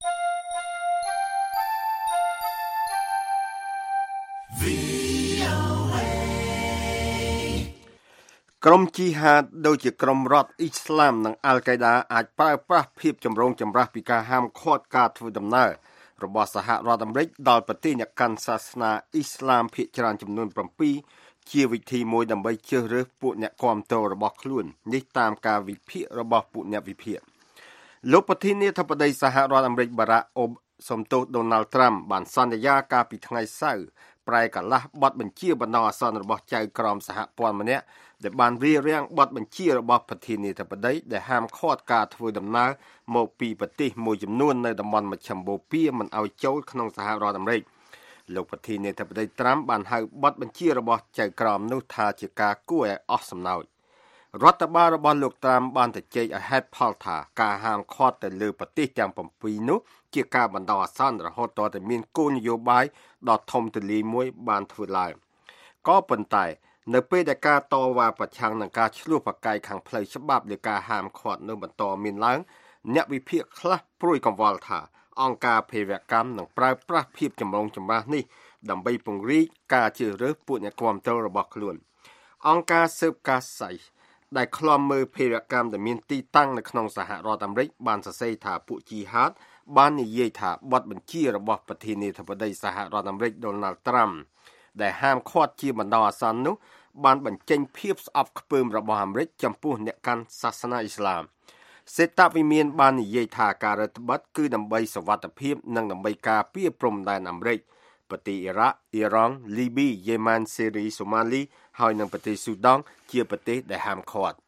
ក្រុមជីហាតដូចជាក្រុមរដ្ឋអ៊ីស្លាមនិងអាល់កេដាអាចប្រើប្រាស់ភាពចម្រូងចម្រាសពីការហាមឃាត់ការធ្វើដំណើររបស់សហរដ្ឋអាមេរិកដល់ប្រទេសអ្នកកាន់សាសនាអ៊ីស្លាមភាគច្រើនចំនួន7ជាវិធីមួយដើម្បីជ្រើសរើសពួកអ្នកគាំទ្ររបស់ខ្លួននេះតាមការវិភាគរបស់ពួកអ្នកវិភាគលោកប្រធានាធិបតីសហរដ្ឋអាមេរិកបារ៉ាក់អូសំទោសដូណាល់ត្រាំបានសន្យាកាលពីថ្ងៃសៅរ៍ប្រែកន្លះប័ណ្ណបញ្ជាបណ្ដោះអាសន្នរបស់ចៅក្រមសហព័ន្ធម្នាក់ដែលបានរារាំងប័ណ្ណបញ្ជារបស់ប្រធានាធិបតីដែលហាមឃាត់ការធ្វើដំណើរមកពីប្រទេសមួយចំនួននៅតំបន់មជ្ឈិមបូព៌ាមិនឲ្យចូលក្នុងសហរដ្ឋអាមេរិកលោកប្រធានាធិបតីត្រាំបានហៅប័ណ្ណបញ្ជារបស់ចៅក្រមនោះថាជាការគួរឲ្យអស់សំណើចរដ្ឋបាលរបស់លោកត្រាំបានទៅជែកឲ្យហេតុផលថាការហាមឃាត់ទៅលើប្រទេសទាំង7នោះជាការបណ្ដោះអាសន្នរហូតដល់តែមានគោលនយោបាយដ៏ធំទូលាយមួយបានធ្វើឡើងក៏ប៉ុន្តែនៅពេលដែលការតវ៉ាប្រឆាំងនឹងការឈ្លោះប្រកែកខាងផ្លូវច្បាប់លើការហាមឃាត់នៅបន្តមានឡើងអ្នកវិភាគខ្លះព្រួយកង្វល់ថាអង្គការភេរវកម្មនឹងប្រើប្រាស់ភាពចម្រូងចម្រាសនេះដើម្បីពង្រីកការជ្រើសរើសពួកអ្នកគាំទ្ររបស់ខ្លួនអង្គការស៊ើបការស័យដែលឃ្លាំមើលភេរវកម្មដែលមានទីតាំងនៅក្នុងសហរដ្ឋអាមេរិកបានសរសេរថាពួកជីហាតបាននិយាយថាបទបញ្ជារបស់ប្រធានាធិបតីសហរដ្ឋអាមេរិកដូណាល់ត្រាំដែលហាមឃាត់ជាបណ្ដោះអាសន្ននោះបានបញ្ចេញភាពស្អប់ខ្ពើមរបស់អាមេរិកចំពោះអ្នកកាន់សាសនាអ៊ីស្លាមសេតវិមានបាននិយាយថាការរដ្ឋបတ်គឺដើម្បីសុវត្ថិភាពនិងដើម្បីការពារព្រំដែនអាមេរិកប្រទេសអ៊ីរ៉ាក់អ៊ីរ៉ង់លីប៊ីយេម៉ានសេរីសូម៉ាលីហើយនិងប្រទេសស៊ូដង់ជាប្រទេសដែលហាមឃាត់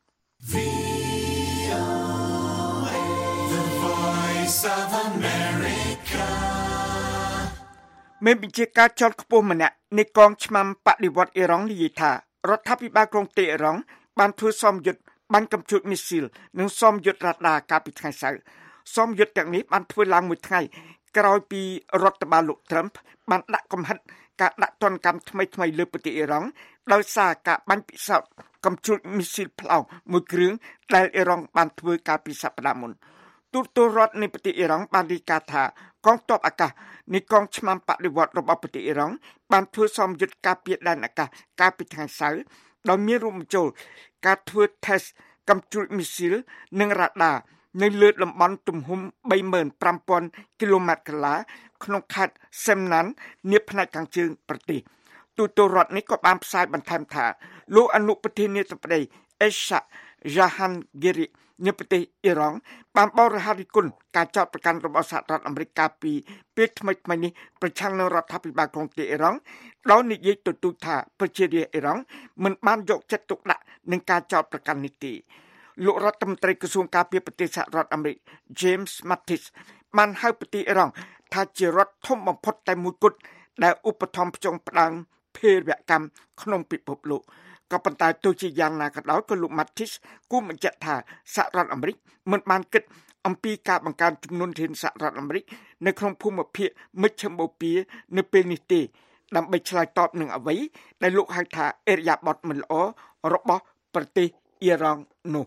មានវិជាការចោទខ្ពស់ម្នាក់នៃកងឆ្មាំបដិវត្តអ៊ីរ៉ង់និយាយថារដ្ឋាភិបាលក្រុងតេហ៍រ៉ង់បានធ្វើសមយុទ្ធបាញ់កំជួចមីស៊ីលនិងសមយុទ្ធរ៉ាដាកាលពីថ្ងៃសៅរ៍សមយុទ្ធទាំងនេះបានធ្វើឡើងមួយថ្ងៃក្រោយពីរដ្ឋបាលលោកត្រាំបានដាក់កំហិតការដាក់ទណ្ឌកម្មថ្មីថ្មីលើប្រទេសអ៊ីរ៉ង់ដោយសារការបាញ់ពិសោធន៍កំជួចមីស៊ីលផ្លោងមួយគ្រឿងដែលអ៊ីរ៉ង់បានធ្វើកាលពីសប្តាហ៍មុនទូតទស្សន៍រដ្ឋនៃប្រទេសអ៊ីរ៉ង់បានរាយការណ៍ថាកងទ័ពអាកាសនៃកងឆ្មាំបដិវត្តរបស់ប្រទេសអ៊ីរ៉ង់បានធ្វើសមយុទ្ធការពារដែនអាកាសកាលពីថ្ងៃសៅរ៍ដោយមានរួមបញ្ចូលការធ្វើ test កំជួចមីស៊ីលនិងរ៉ាដានៅលើតំបន់ទំហំ បីម៉ឺនប្រាំពាន់ គីឡូម៉ែត្រកន្លះក្នុងខេត្តសេមណាននាផ្នែកខាងជើងប្រទេសទូតទស្សន៍រដ្ឋនេះក៏បានផ្សាយបន្ថែមថាលោកអនុប្រធានាធិបតីអេសាយ៉ាហានហ្គីរីនៃប្រទេសអ៊ីរ៉ង់បានបរិហារិគុណការចោទប្រកាន់របស់សហរដ្ឋអាមេរិកកាលពីពេលថ្មីៗនេះប្រឆាំងនឹងរដ្ឋាភិបាលក្រុងតេហ៍រ៉ង់ដោយនិយាយទទូចថាប្រជារាស្ត្រអ៊ីរ៉ង់មិនបានយកចិត្តទុកដាក់នឹងការចោទប្រកាន់នេះទេលោករដ្ឋមន្ត្រីក្រសួងការពារប្រទេសសហរដ្ឋអាមេរិក James Mattis បានហៅប្រទេសអ៊ីរ៉ង់ថាជារដ្ឋធំបំផុតតែមួយគត់ដែលឧបត្ថម្ភផ្ចង់ផ្ដើមភេរវកម្មក្នុងពិភពលោកក៏ប៉ុន្តែទោះជាយ៉ាងណាក៏ដោយក៏លោក Mattis គូបញ្ជាក់ថាសហរដ្ឋអាមេរិកមិនបានគិតអំពីការបង្កើនចំនួនធានសហរដ្ឋអាមេរិកនៅក្នុងភូមិភាគមជ្ឈមបូព៌ានៅពេលនេះទេដើម្បីឆ្លើយតបនឹងអ្វីដែលលោកហៅថាអេរយាប័តមិនល្អរបស់ប្រទេសអ៊ីរ៉ង់នោះ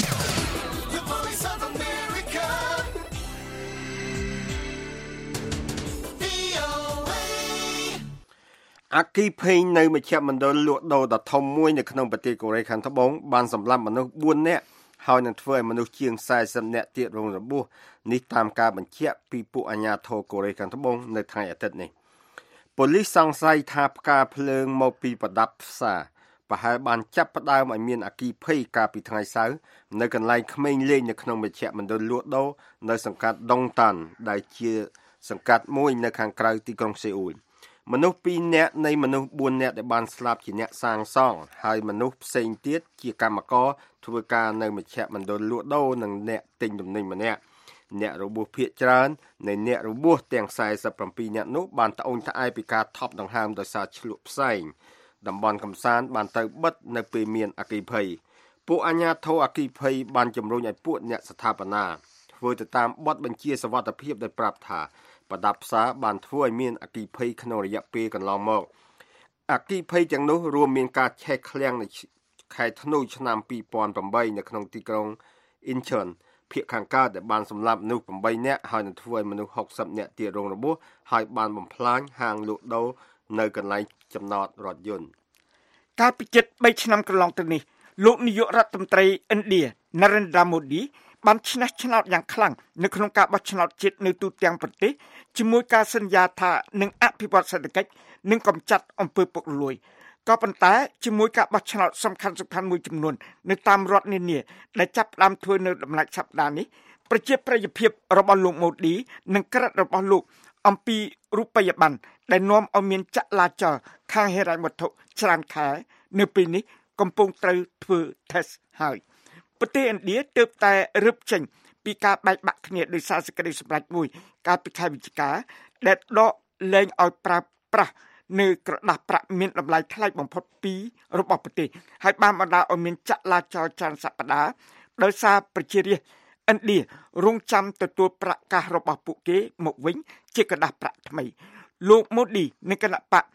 អគ្គីភេងនៅមជ្ឈមណ្ឌលលក់ដូរដ៏ធំមួយនៅក្នុងប្រទេសកូរ៉េខាងត្បូងបានសម្លាប់មនុស្សបួននាក់ហើយនឹងធ្វើឲ្យមនុស្សជាងសែសិបនាក់ទៀតរងរបួសនេះតាមការបញ្ជាក់ពីពួកអាជ្ញាធរកូរ៉េខាងត្បូងនៅថ្ងៃអាទិត្យនេះប៉ូលីសសង្ស័យថាផ្កាភ្លើងមកពីប្រដាប់ផ្សារប្រហែលបានចាប់ផ្ដើមឲ្យមានអគ្គីភ័យកាលពីថ្ងៃសៅរ៍នៅកន្លែងក្មេងលេងនៅក្នុងមជ្ឈមណ្ឌលលក់ដូរនៅសង្កាត់ដុងតាន់ដែលជាសង្កាត់មួយនៅខាងក្រៅទីក្រុងសេអ៊ូលមនុស្សពីរនាក់នៃមនុស្សបួននាក់ដែលបានស្លាប់ជាអ្នកសាងសង់ហើយមនុស្សផ្សេងទៀតជាកម្មករធ្វើការនៅមជ្ឈមណ្ឌលលក់ដូរនិងអ្នកទិញទំនិញម្នាក់អ្នករបួសភាគច្រើននៃអ្នករបួសទាំងសែសិប៧នាក់នោះបានត្អូញត្អែពីការថប់ដង្ហើមដោយសារឆ្លក់ផ្សែងតំបន់កំសាន្តបានទៅបិទនៅពេលមានអគ្គីភ័យពួកអាជ្ញាធរអគ្គីភ័យបានជំរុញឲ្យពួកអ្នកស្ថាបនាធ្វើទៅតាមបទបញ្ជាសុវត្ថិភាពដែលប្រាប់ថាប្រដាប់ផ្សារបានធ្វើឲ្យមានអគ្គីភ័យក្នុងរយៈពេលកន្លងមកអគ្គីភ័យទាំងនោះរួមមានការឆេះឃ្លាំងនៅខែធ្នូឆ្នាំពីរពាន់ប្រាំបីនៅក្នុងទីក្រុង Incheon ភាគខាងកើតដែលបានសម្លាប់មនុស្សប្រាំបីនាក់ហើយនឹងធ្វើឲ្យមនុស្សហុកសិបនាក់ទៀតរងរបួសហើយបានបំផ្លាញហាងលក់ដូរនៅកន្លែងចំណតរថយន្តកាលពីជិតបីឆ្នាំកន្លងទៅនេះលោកនាយករដ្ឋមន្ត្រីឥណ្ឌា Narendra Modiបានឈ្នះឆ្នោតយ៉ាងខ្លាំងនៅក្នុងការបោះឆ្នោតជាតិនៅទូទាំងប្រទេសជាមួយការសន្យាថានឹងអភិវឌ្ឍសេដ្ឋកិច្ចនិងកម្ចាត់អំពើពុករលួយក៏ប៉ុន្តែជាមួយការបោះឆ្នោតសំខាន់ៗមួយចំនួននៅតាមរដ្ឋនានាដែលចាប់ផ្ដើមធ្វើនៅដំណាច់សប្តាហ៍នេះប្រជាប្រិយភាពរបស់លោកម៉ូឌីនិងក្រិតរបស់លោកអំពីរូបិយប័ណ្ណដែលនាំឲ្យមានចលាចលខាងហិរញ្ញវត្ថុច្រើនខែនៅពេលនេះកំពុងត្រូវធ្វើ test ហើយប្រទេសឥណ្ឌាទើបតែរឹបចេញពីការបែកបាក់គ្នាដោយសារសេចក្តីសម្រេចមួយកាលពីខែវិច្ឆិកាដែលដកលែងឲ្យប្រើប្រាស់នៅក្រដាស់ប្រាក់មានតម្លៃថ្លៃបំផុតពីររបស់ប្រទេសហើយបានបណ្ដាលឲ្យមានចលាចលច្រើនសប្តាហ៍ដោយសារប្រជារាស្ត្រឥណ្ឌារងចាំទទួលប្រាក់កាសរបស់ពួកគេមកវិញជាក្រដាស់ប្រាក់ថ្មីលោកម៉ូឌីនៃគណៈបក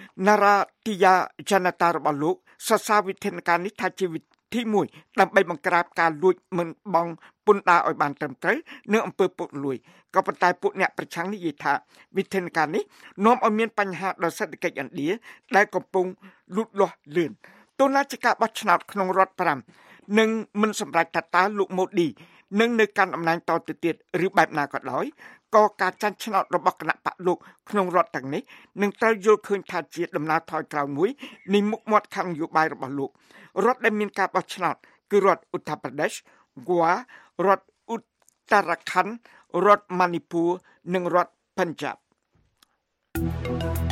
Naratiya Janata របស់លោកសរសើរវិធានការនេះថាជាវិធីមួយដើម្បីបង្ក្រាបការលួចមិនបង់ពន្ធដារឲ្យបានត្រឹមត្រូវនិងអំពើពុករលួយក៏ប៉ុន្តែពួកអ្នកប្រឆាំងនិយាយថាវិធានការនេះនាំឲ្យមានបញ្ហាដល់សេដ្ឋកិច្ចឥណ្ឌាដែលកំពុងលូតលាស់លឿនទោះណាជាការបោះឆ្នោតក្នុងរដ្ឋប្រាំនិងមិនសម្រេចថាតើលោកម៉ូឌីនឹងនៅកាន់អំណាចតទៅទៀតឬបែបណាក៏ដោយក៏ការចាញ់ឆ្នោតរបស់គណៈបកលោកក្នុងរដ្ឋទាំងនេះនឹងត្រូវយល់ឃើញថាជាដំណើរថយក្រោយមួយនៃមុខមាត់ខាងនយោបាយរបស់លោករដ្ឋដែលមានការបោះឆ្នោតគឺរដ្ឋ Uttar Pradesh, Goa, រដ្ឋ Uttarakhand, រដ្ឋ Manipur និងរដ្ឋ Punjab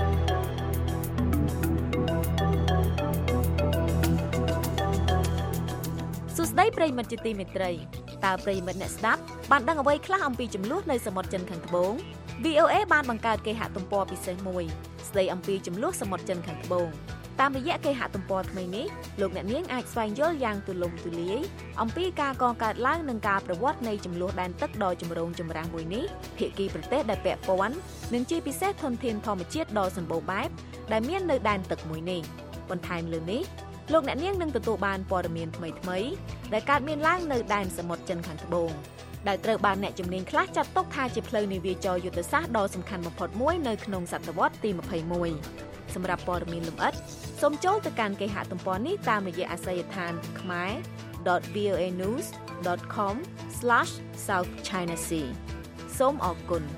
ស្ដីប្រិយមិត្តជាទីមេត្រីតើប្រិយមិត្តអ្នកស្ដាប់បានដឹងអ្វីខ្លះអំពីចំនួននៅសមុទ្រចិនខាងត្បូង វី អូ เอ បានបង្កើតគេហទំព័រពិសេសមួយស្ដីអំពីចំនួនសមុទ្រចិនខាងត្បូងតាមរយៈគេហទំព័រថ្មីនេះលោកអ្នកនាងអាចស្វែងយល់យ៉ាងទូលំទូលាយអំពីការកកើតឡើងនិងការប្រវត្តិនៃចំនួនដែនទឹកដ៏ចម្រូងចម្រាសមួយនេះភាគីប្រទេសដែលពាក់ព័ន្ធនិងជាពិសេសធនធានធម្មជាតិដ៏សម្បូរបែបដែលមាននៅដែនទឹកមួយនេះបន្ថែមលើនេះលោកអ្នកនាងនឹងទទួលបានព័ត៌មានថ្មីៗដែលកើតមានឡើងនៅដែនសមុទ្រចិនខាងត្បូងដែលត្រូវបានអ្នកជំនាញខ្លះចាត់ទុកថាជាផ្លូវនាវាចរយុទ្ធសាស្ត្រដ៏សំខាន់បំផុតមួយនៅក្នុងសតវត្សទីยี่สิบเอ็ดសម្រាប់ព័ត៌មានលម្អិតសូមចូលទៅកាន់គេហទំព័រនេះតាមរយៈអាសយដ្ឋាន ខមែរ ដត វី អូ เอ นิวส์ ដត com ស្លាស South China Sea សូមអរគុណ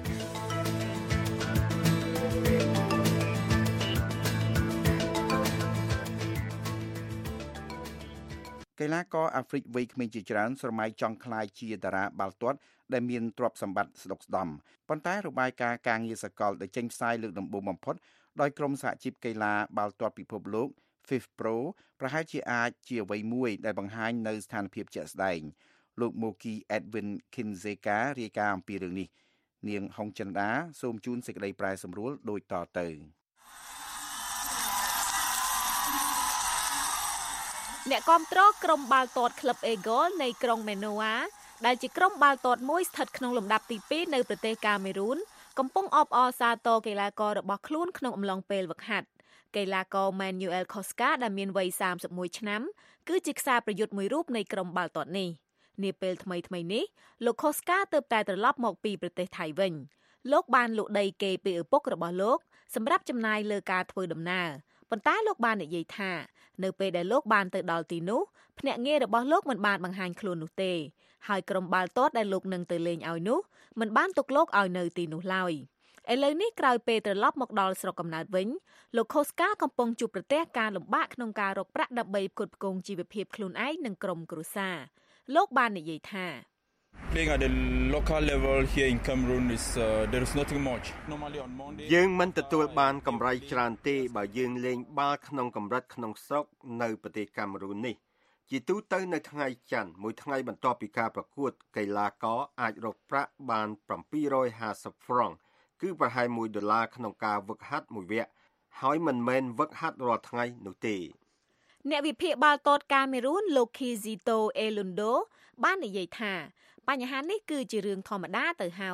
កីឡាករអាហ្វ្រិកវ័យក្មេងជាច្រើនស្រមៃចង់ក្លាយជាតារាបាល់ទាត់ដែលមានទ្រព្យសម្បត្តិស្ដុកស្ដំប៉ុន្តែរបាយការណ៍ការងារសកលដែលចេញផ្សាយលើកដំបូងបំផុតដោយក្រុមសហជីពកីឡាបាល់ទាត់ពិភពលោក FIFPro ប្រហែលជាអាចជាអ្វីមួយដែលបង្ហាញនៅស្ថានភាពជាក់ស្ដែងលោក Moki Edwin Kinzeka រាយការណ៍អំពីរឿងនេះនាងហុងចិន្តាសូមជូនសេចក្តីប្រែសម្រួលដូចតទៅអ្នកគាំទ្រក្រុមបាល់ទាត់ក្លឹប Eagle នៃក្រុង Manoa ដែលជាក្រុមបាល់ទាត់មួយស្ថិតក្នុងលំដាប់ទីពីរនៅប្រទេសកាមេរូនកំពុងអបអរសាទរកីឡាកររបស់ខ្លួនក្នុងអំឡុងពេលហ្វឹកហាត់កីឡាករ Manuel Koska ដែលមានវ័យសាមសិបមួយឆ្នាំគឺជាខ្សែប្រយុទ្ធមួយរូបនៃក្រុមបាល់ទាត់នេះនាពេលថ្មីៗនេះលោក Koska ទើបតែត្រឡប់មកពីប្រទេសថៃវិញលោកបានលក់ដីគេពីឪពុករបស់លោកសម្រាប់ចំណាយលើការធ្វើដំណើរប៉ុន្តែលោកបាននិយាយថានៅពេលដែលលោកបានទៅដល់ទីនោះភ្នាក់ងាររបស់លោកមិនបានបង្ហាញខ្លួននោះទេហើយក្រុមបាល់ទាត់ដែលលោកនឹងទៅលេងឲ្យនោះមិនបានទុកលោកឲ្យនៅទីនោះឡើយឥឡូវនេះក្រោយពេលត្រឡប់មកដល់ស្រុកកំណើតវិញលោក Koska កំពុងជួបប្រទះការលំបាកក្នុងការរកប្រាក់ដើម្បីផ្គត់ផ្គង់ជីវភាពខ្លួនឯងនិងក្រុមគ្រួសារលោកបាននិយាយថា Playing at the local level here in Cameroon is uh, there is nothing much. Normally on Monday យើងមិនទទួលបានកម្រៃច្រើនទេបើយើងលេងបាល់ក្នុងកម្រិតក្នុងស្រុកនៅប្រទេសកាមេរូននេះជាទូទៅនៅថ្ងៃច័ន្ទមួយថ្ងៃបន្ទាប់ពីការប្រកួតកីឡាករអាចរកប្រាក់បានเจ็ดร้อยห้าสิบ ហ្វ្រង់គឺប្រហែលមួយដុល្លារក្នុងការវឹកហាត់មួយវគ្គហើយមិនមែនវឹកហាត់រាល់ថ្ងៃនោះទេអ្នកវិភាគបាល់ទាត់កាមេរូនលោក Kizito Elundo បាននិយាយថាបញ្ហានេះគឺជារឿងធម្មតាទៅហើយ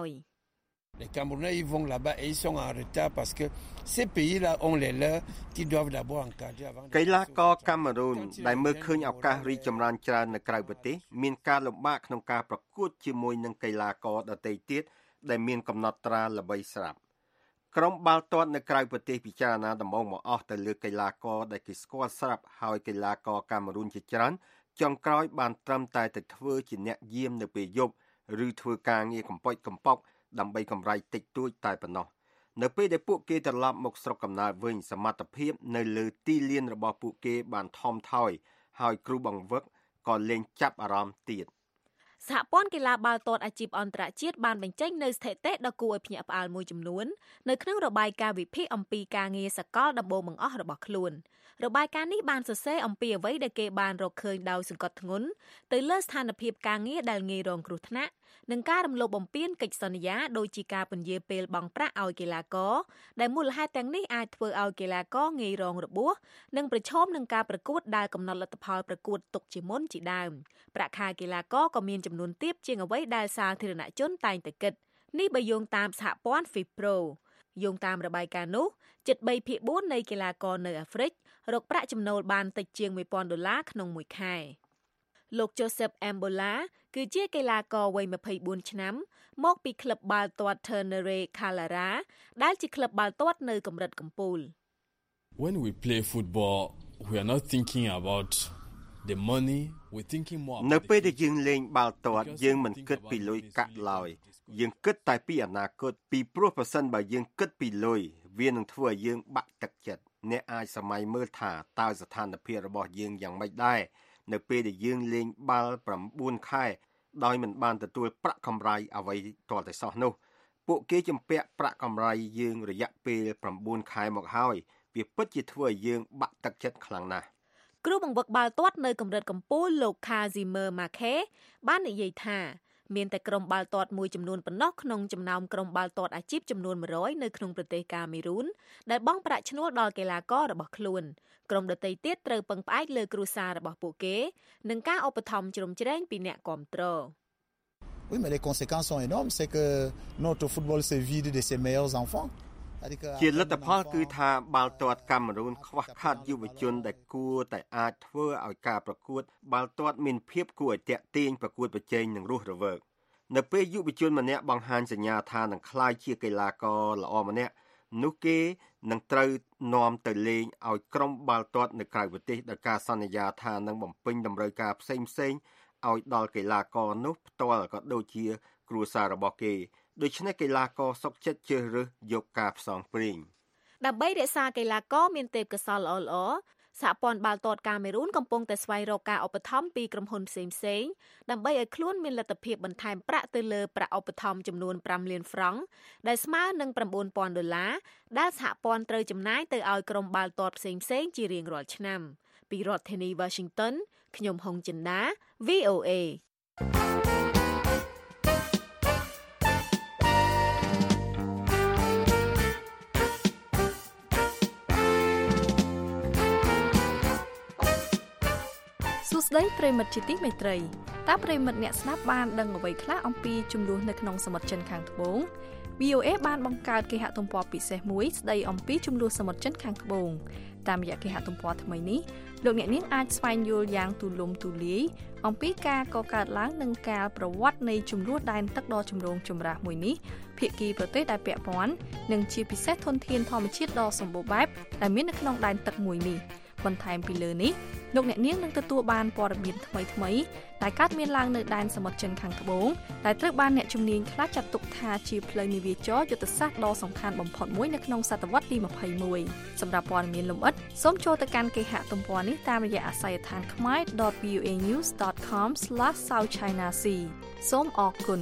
Les Camerounais ils vont là-bas et ils sont en retard parce que ces pays-là ont les leurs qui doivent d'abord encadrer avant កីឡាករកាមេរូនដែលមើលឃើញឱកាសរីកចម្រើនច្រើននៅក្រៅប្រទេសមានការលំបាកក្នុងការប្រកួតជាមួយនឹងកីឡាករដទៃទៀតដែលមានកំណត់ត្រាល្បីស្រាប់ក្រុមបាល់ទាត់នៅក្រៅប្រទេសពិចារណាដំបូងមកអស់ទៅលើកីឡាករដែលគេស្គាល់ស្រាប់ហើយកីឡាករកាមេរូនជាច្រើនចុងក្រោយបានត្រឹមតែទៅធ្វើជាអ្នកយាមនៅពេលយប់ឬធ្វើការងារកំប៉ុចកំប៉ុកដើម្បីកម្រៃតិចតួចតែប៉ុណ្ណោះនៅពេលដែលពួកគេត្រឡប់មកស្រុកកំណើតវិញសមត្ថភាពនៅលើទីលានរបស់ពួកគេបានថមថយហើយគ្រូបង្វឹកក៏លែងចាប់អារម្មណ៍ទៀតសហព័ន្ធកីឡាបាល់ទាត់អាជីពអន្តរជាតិបានបញ្ចេញនូវស្ថិតិដ៏គួរឲ្យភ្ញាក់ផ្អើលមួយចំនួននៅក្នុងរបាយការណ៍វិភាគអំពីការងារសកលដំបូងបង្អស់របស់ខ្លួនរបាយការណ៍នេះបានសរសេរអំពីអ្វីដែលគេបានរកឃើញដោយសង្កត់ធ្ងន់ទៅលើស្ថានភាពការងារដែលងាយរងគ្រោះថ្នាក់និងការរំលោភបំពានកិច្ចសន្យាដូចជាការពន្យាពេលបង់ប្រាក់ឲ្យកីឡាករដែលមូលហេតុទាំងនេះអាចធ្វើឲ្យកីឡាករងាយរងរបួសនិងប្រឈមនឹងការប្រកួតដែលកំណត់លទ្ធផលប្រកួតទុកជាមុនជាដើមប្រាក់ខែកីឡាករក៏មានចំនួនទាបជាងអ្វីដែលសាធារណជនតែងតែគិតនេះបើយោងតាមសហព័ន្ធ FIFPro យោងតាមរបាយការណ៍នោះជិតបីភាគបួននៃកីឡាករនៅអាហ្វ្រិករកប្រាក់ចំណូលបានតិចជាងមួយពាន់ដុល្លារក្នុងមួយខែលោក Joseph Ambola គឺជាកីឡាករវ័យยี่สิบสี่ឆ្នាំមកពីក្លឹបបាល់ទាត់ Tenere Calera ដែលជាក្លឹបបាល់ទាត់នៅកម្រិតកំពូល When we play football we are not thinking about the money we thinking more នៅពេលដែលយើងលេងបាល់ទាត់យើងមិនគិតពីលុយកាក់ឡើយយើងគិតតែពីអនាគតពីព្រោះប្រសិនបើយើងគិតពីលុយវានឹងធ្វើឲ្យយើងបាក់ទឹកចិត្តអ្នកអាចសម័យមើលថាតើស្ថានភាពរបស់យើងយ៉ាងម៉េចដែរនៅពេលដែលយើងលេងបាល់9ខែដោយមិនបានទទួលប្រាក់កម្រៃអ្វីទាល់តែសោះនោះពួកគេជំពាក់ប្រាក់កម្រៃយើងរយៈពេល9ខែមកហើយវាពិតជាធ្វើឲ្យយើងបាក់ទឹកចិត្តខ្លាំងណាស់គ្រូបង្វឹកបាល់ទាត់នៅកម្រិតកំពូលលោក Kazimir Marque បាននិយាយថាមានតែក្រុមបាល់ទាត់មួយចំនួនប៉ុណ្ណោះក្នុងចំណោមក្រុមបាល់ទាត់អាជីពចំនួនone hundredនៅក្នុងប្រទេសកាមេរូនដែលបង់ប្រាក់ឈ្នួលដល់កីឡាកររបស់ខ្លួនក្រុមដទៃទៀតត្រូវពឹងផ្អែកលើគ្រួសាររបស់ពួកគេនិងការឧបត្ថម្ភជ្រោមជ្រែងពីអ្នកគាំទ្រ Oui, mais les conséquences sont énormes. C'est que notre football se vide de ses meilleurs enfants. ជាលទ្ធផលគឺថាបាល់ទាត់កាមេរូនខ្វះខាតយុវជនដែលគួរតែអាចធ្វើឲ្យការប្រកួតបាល់ទាត់មានភាពគួរឲ្យទាក់ទាញប្រកួតប្រជែងនិងរស់រវើកនៅពេលយុវជនម្នាក់បង្ហាញសញ្ញាថានឹងក្លាយជាកីឡាករល្អម្នាក់នោះគេនឹងត្រូវនាំទៅលេងឲ្យក្រុមបាល់ទាត់នៅក្រៅប្រទេសដោយការសន្យាថានឹងបំពេញតម្រូវការផ្សេងៗឲ្យដល់កីឡាករនោះផ្ទាល់ក៏ដូចជាគ្រួសាររបស់គេដូច្នេះកីឡាករសុខចិត្តជ្រើសរើសយកការផ្សងព្រេងដើម្បីរក្សាកីឡាករមានទេពកោសល្យល្អៗសហព័ន្ធបាល់ទាត់កាមេរូនកំពុងតែស្វែងរកការឧបត្ថម្ភពីក្រុមហ៊ុនផ្សេងៗដើម្បីឲ្យខ្លួនមានលទ្ធភាពបន្ថែមប្រាក់ទៅលើប្រាក់ឧបត្ថម្ភចំនួនfiveលានហ្វ្រង់ដែលស្មើនឹងnine thousandដុល្លារដែលសហព័ន្ធត្រូវចំណាយទៅឲ្យក្រុមបាល់ទាត់ផ្សេងៗជារៀងរាល់ឆ្នាំពីរដ្ឋធានី Washington ខ្ញុំហុងចិន្តា V O A សួស្តីប្រិមិត្តជាទីមេត្រីតើប្រិមិត្តអ្នកស្ដាប់បានដឹងអ្វីខ្លះអំពីចំនួននៅក្នុងសមុទ្រចិនខាងត្បូង V O A បានបង្កើតគេហទំព័រពិសេសមួយស្ដីអំពីចំនួនសមុទ្រចិនខាងត្បូងតាមរយៈគេហទំព័រថ្មីនេះលោកអ្នកនាងអាចស្វែងយល់យ៉ាងទូលំទូលាយអំពីការកកើតឡើងនិងការប្រវត្តិនៃចំនួនដែនទឹកដ៏ចម្រូងចម្រាសមួយនេះភាគីប្រទេសដែលពាក់ព័ន្ធនិងជាពិសេសធនធានធម្មជាតិដ៏សម្បូរបែបដែលមាននៅក្នុងដែនទឹកមួយនេះបន្ថែមពីលើនេះលោកអ្នកនាងនឹងទទួលបានព័ត៌មានថ្មីៗដែលកើតមានឡើងនៅដែនសមុទ្រចិនខាងត្បូងដែលត្រូវបានអ្នកជំនាញខ្លះចាត់ទុកថាជាផ្លូវនាវាចរយុទ្ធសាស្ត្រដ៏សំខាន់បំផុតមួយនៅក្នុងសតវត្សទីtwenty-oneសម្រាប់ព័ត៌មានលម្អិតសូមចូលទៅកាន់គេហទំព័រនេះតាមរយៈអាស័យដ្ឋាន khmer dot v o a news dot com slash south china sea សូមអរគុណ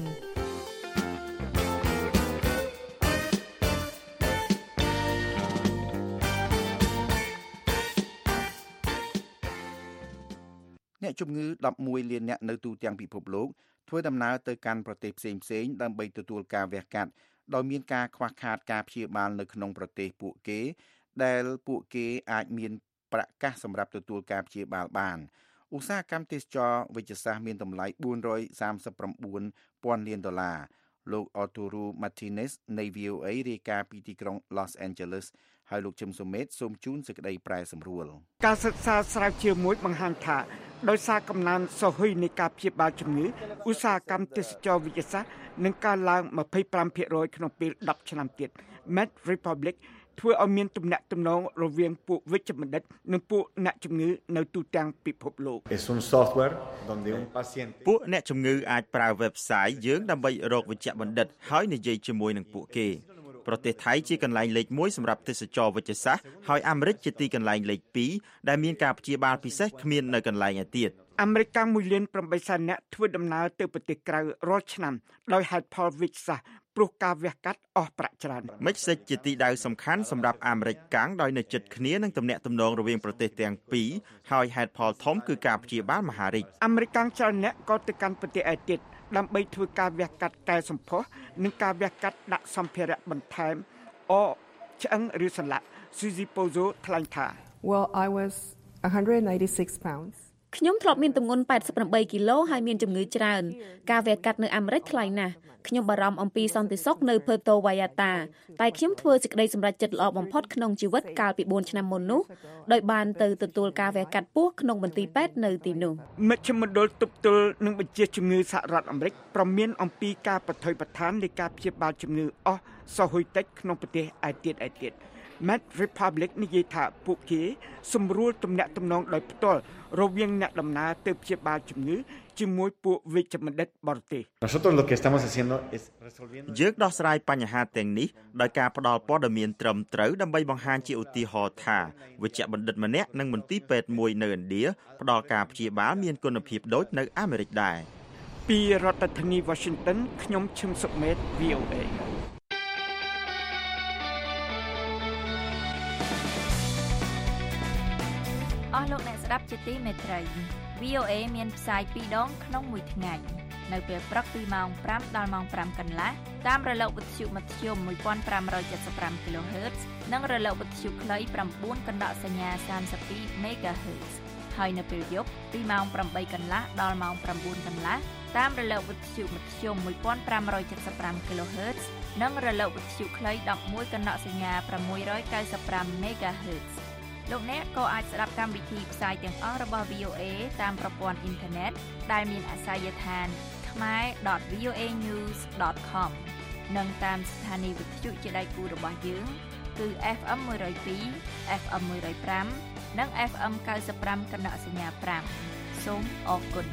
អ្នកជំងឺelevenលានអ្នកនៅទូទាំងពិភពលោកធ្វើដំណើរទៅកាន់ប្រទេសផ្សេងៗដើម្បីទទួលការវះកាត់ដោយមានការខ្វះខាតការព្យាបាលនៅក្នុងប្រទេសពួកគេដែលពួកគេអាចមានប្រាក់កាសសម្រាប់ទទួលការព្យាបាលបានឧស្សាហកម្មទេសចរវិទ្យាសាស្ត្រមានតម្លៃfour hundred thirty-nine thousandលានដុល្លារលោក Arturo Martinez នៃ V O A រាយការណ៍ពីទីក្រុង Los Angeles ហើយលោកជឹមសុមេតសូមជូនសេចក្តីប្រែសម្រួលការសិក្សាស្រាវជ្រាវមួយបង្ហាញថាដោយសារកំណើនសុហុយនៃការព្យាបាលជំងឺឧស្សាហកម្មទេសចរវិទ្យាសាស្ត្រនឹងកើនឡើងtwenty-five percent ក្នុងពេលtenឆ្នាំទៀត Med Republic ធ្វើឲ្យមានទំនាក់ទំនងរវាងពួកវិជ្ជបណ្ឌិតនិងពួកអ្នកជំងឺនៅទូទាំងពិភពលោក Es un software donde un paciente ពួកអ្នកជំងឺអាចប្រើ website យើងដើម្បីរកវិជ្ជបណ្ឌិតហើយនិយាយជាមួយនឹងពួកគេប្រទេសថៃជាកន្លែងលេខoneសម្រាប់ទេសចរវិទ្យាសាស្ត្រហើយអាមេរិកជាទីកន្លែងលេខtwoដែលមានការព្យាបាលពិសេសគ្មាននៅកន្លែងឯទៀតអាមេរិកកាំoneលានeightសែននាក់ធ្វើដំណើរទៅប្រទេសក្រៅរាល់ឆ្នាំដោយហេតុផលវិទ្យាសាស្ត្រព្រោះការវះកាត់អស់ប្រាក់ច្រើនមិចសិចជាទីដៅសំខាន់សម្រាប់អាមេរិកកាំងដោយនៅជិតគ្នានឹងទំនាក់ទំនងរវាងប្រទេសទាំងពីរហើយហេតុផលធំគឺការព្យាបាលមហារីកអាមេរិកកាំងច្រើនអ្នកក៏ទៅកាន់ប្រទេសឯទៀតដើម្បីធ្វើការវះកាត់កែសម្ផស្សនិងការវះកាត់ដាក់សម្ភារៈបន្ថែមអឆ្អឹងឬសន្លាក់ Suzy Pozo ថ្លែងថា Well I was one hundred ninety-six pounds ខ្ញុំធ្លាប់មានទម្ងន់eighty-eightគីឡូហើយមានជំងឺច្រើនការវះកាត់នៅអាមេរិកថ្លៃណាស់ខ្ញុំបារម្ភអំពីសន្តិសុខនៅ Puerto Vallarta តែខ្ញុំធ្វើសេចក្តីសម្រេចចិត្តល្អបំផុតក្នុងជីវិតកាលពីfourឆ្នាំមុននោះដោយបានទៅទទួលការវះកាត់ពោះក្នុងមន្ទីរពេទ្យនៅទីនោះមជ្ឈមណ្ឌលទប់ទល់នឹងបញ្ជាជំងឺសហរដ្ឋអាមេរិកប្រមានអំពីការបថុយបឋាននៃការព្យាបាលជំងឺអស់សុហុយតិចក្នុងប្រទេសឯទៀតឯទៀតMed Republic និយាយថាពួកគេសម្រួលទំនាក់ទំនងដោយផ្ទាល់រវាងអ្នកដំណើរទៅព្យាបាលជំងឺជាមួយពួកវិជ្ជបណ្ឌិតបរទេស Nosotros lo que estamos haciendo es resolviendo យើងដោះស្រាយបញ្ហាទាំងនេះដោយការផ្ដល់ព័ត៌មានត្រឹមត្រូវដើម្បីបង្ហាញជាឧទាហរណ៍ថាវិជ្ជបណ្ឌិតម្នាក់និងមន្ទីរពេទ្យមួយនៅឥណ្ឌាផ្ដល់ការព្យាបាលមានគុណភាពដូចនៅអាមេរិកដែរពីរដ្ឋធានី Washington ខ្ញុំឈឹមសុមេត V O A អស់លោកអ្នកស្ដាប់ជាទីមេត្រី វី អូ เอ មានផ្សាយពីរដងក្នុងមួយថ្ងៃនៅពេលព្រឹកពីម៉ោងប្រាំដល់ម៉ោងប្រាំកន្លះតាមរលកវិទ្យុមធ្យម một nghìn năm trăm七十ห้า kHz និងរលកវិទ្យុខ្លី nine កណ្ដកសញ្ញា thirty-two មេហ្គាហឺត ហើយនៅពេលយប់ពីម៉ោងeightកន្លះដល់ម៉ោងnineកន្លះតាមរលកវិទ្យុមធ្យម one thousand five hundred seventy-five kHz និងរលកវិទ្យុខ្លីelevenកណ្ដកសញ្ញា six ninety-fiveមេហ្គាហឺត លោកអ្នកក៏អាចស្ដាប់កម្មវិធីផ្សាយទាំងអស់របស់ វី អូ เอ តាមប្រព័ន្ធអ៊ីនធឺណិតដែលមានអាសយដ្ឋាន khmer dot v o a news dot com និងតាមស្ថានីយវិទ្យុជាដៃគូរបស់យើងគឺ เอฟ เอ็ม one oh two เอฟ เอ็ม one oh five និង เอฟ เอ็ม ninety-five កណ្ដកសញ្ញា five សូមអរគុណ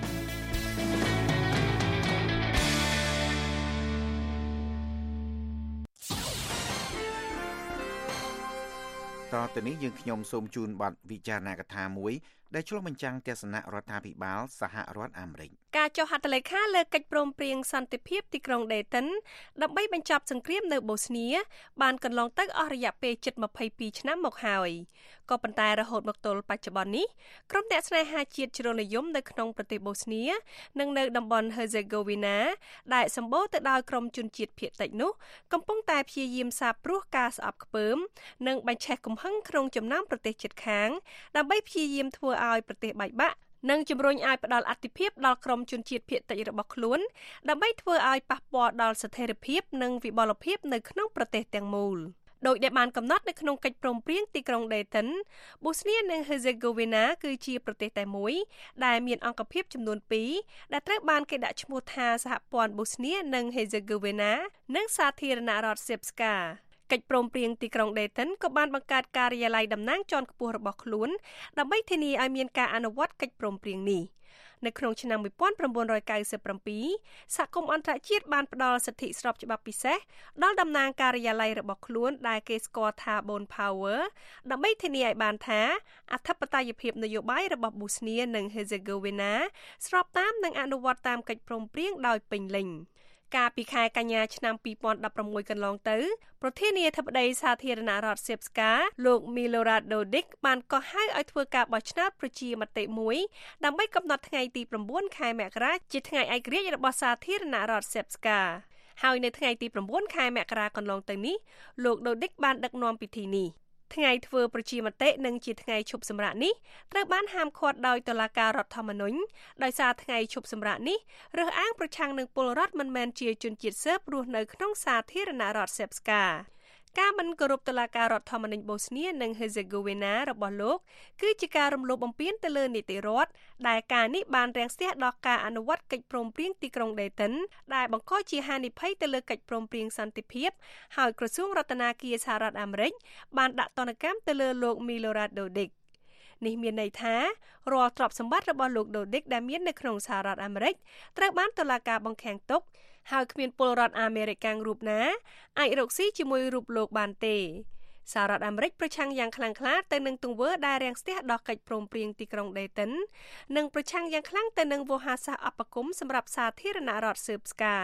តទៅនេះយើងខ្ញុំសូមជូនបទវិចារណកថាមួយដែលឆ្លុះបញ្ចាំងទស្សនៈរដ្ឋាភិបាលសហរដ្ឋអាមេរិកការចុះហត្ថលេខាលើកិច្ចព្រមព្រៀងសន្តិភាពទីក្រុងដេតុនដើម្បីបញ្ចប់សង្គ្រាមនៅបូស្នីបានកន្លងទៅអស់រយៈពេលជិតtwenty-twoឆ្នាំមកហើយក៏ប៉ុន្តែរហូតមកទល់បច្ចុប្បន្ននេះក្រុមអ្នកស្នេហាជាតិជ្រុលនិយមនៅក្នុងប្រទេសបូស្នីនិងនៅតំបន់ Herzegovina ដែលសម្បូរទៅដោយក្រុមជនជាតិភាគតិចនោះកំពុងតែព្យាយាមសាបព្រោះការស្អប់ខ្ពើមនិងបញ្ឆេះកំហឹងក្នុងចំណោមប្រទេសជិតខាងដើម្បីព្យាយាមធ្វើឲ្យប្រទេសបែកបាក់និងជំរុញឲ្យផ្ដល់អធិភាពដល់ក្រុមជនជាតិភាគតិចរបស់ខ្លួនដើម្បីធ្វើឲ្យប៉ះពាល់ដល់ស្ថិរភាពនិងវិបលភាពនៅក្នុងប្រទេសទាំងមូលដោយដែលបានកំណត់នៅក្នុងកិច្ចព្រមព្រៀងទីក្រុងដេតុនបូស្នីនិង Herzegovina គឺជាប្រទេសតែមួយដែលមានអង្គភាពចំនួនtwoដែលត្រូវបានគេដាក់ឈ្មោះថាសហព័ន្ធបូស្នីនិង Herzegovina និងសាធារណរដ្ឋសេបស្កាកិច្ចព្រមព្រៀងទីក្រុងដេតុនក៏បានបង្កើតការិយាល័យតំណាងជាន់ខ្ពស់របស់ខ្លួនដើម្បីធានាឲ្យមានការអនុវត្តកិច្ចព្រមព្រៀងនេះនៅក្នុងឆ្នាំnineteen ninety-sevenសហគមន៍អន្តរជាតិបានផ្ដល់សិទ្ធិស្របច្បាប់ពិសេសដល់តំណាងការិយាល័យរបស់ខ្លួនដែលគេស្គាល់ថា Bone Power ដើម្បីធានាឲ្យបានថាអធិបតេយ្យភាពនយោបាយរបស់បូស្នីនិង Herzegovina ស្របតាមនិងអនុវត្តតាមកិច្ចព្រមព្រៀងដោយពេញលេញកាលពីខែកញ្ញាឆ្នាំtwenty sixteenកន្លងទៅប្រធានាធិបតីសាធារណរដ្ឋសេបស្កាលោក Milorad Dodik បានកោះហៅឲ្យធ្វើការបោះឆ្នោតប្រជាមតិមួយដើម្បីកំណត់ថ្ងៃទីnineខែមករាជាថ្ងៃឯករាជ្យរបស់សាធារណរដ្ឋសេបស្កាហើយនៅថ្ងៃទីnineខែមករាកន្លងទៅនេះលោក Dodik បានដឹកនាំពិធីនេះថ្ងៃធ្វើប្រជាមតិនិងជាថ្ងៃឈប់សម្រាកនេះត្រូវបានហាមឃាត់ដោយតុលាការរដ្ឋធម្មនុញ្ញដោយសារថ្ងៃឈប់សម្រាកនេះរើសអើងប្រឆាំងនឹងពលរដ្ឋមិនមែនជាជនជាតិស៊ើបរស់នៅក្នុងសាធារណរដ្ឋសេបស្កាការមិនគោរពតុលាការរដ្ឋធម្មនុញ្ញបូស្នីនិង Herzegovina របស់លោកគឺជាការរំលោភបំពានទៅលើនីតិរដ្ឋដែលការនេះបានរាំងស្ទះដល់ការអនុវត្តកិច្ចព្រមព្រៀងទីក្រុងដេតុនដែលបង្កជាហានិភ័យទៅលើកិច្ចព្រមព្រៀងសន្តិភាពហើយក្រសួងរដ្ឋាភិបាលសហរដ្ឋអាមេរិកបានដាក់ទណ្ឌកម្មទៅលើលោក Milorad Dodikនេះមានន័យថារាល់ទ្រព្យសម្បត្តិរបស់លោក Dodik ដែលមាននៅក្នុងសហរដ្ឋអាមេរិកត្រូវបានតុលាការបង្ខាំងទុកហើយគ្មានពលរដ្ឋអាមេរិកកាំងរូបណាអាចរកស៊ីជាមួយរូបលោកបានទេសហរដ្ឋអាមេរិកប្រឆាំងយ៉ាងខ្លាំងក្លាទៅនឹងទង្វើដែលរាំងស្ទះដល់កិច្ចព្រមព្រៀងទីក្រុងដេតុននិងប្រឆាំងយ៉ាងខ្លាំងទៅនឹងវោហារសាស្ត្រអបគមសម្រាប់សាធារណរដ្ឋស៊ើបស្កា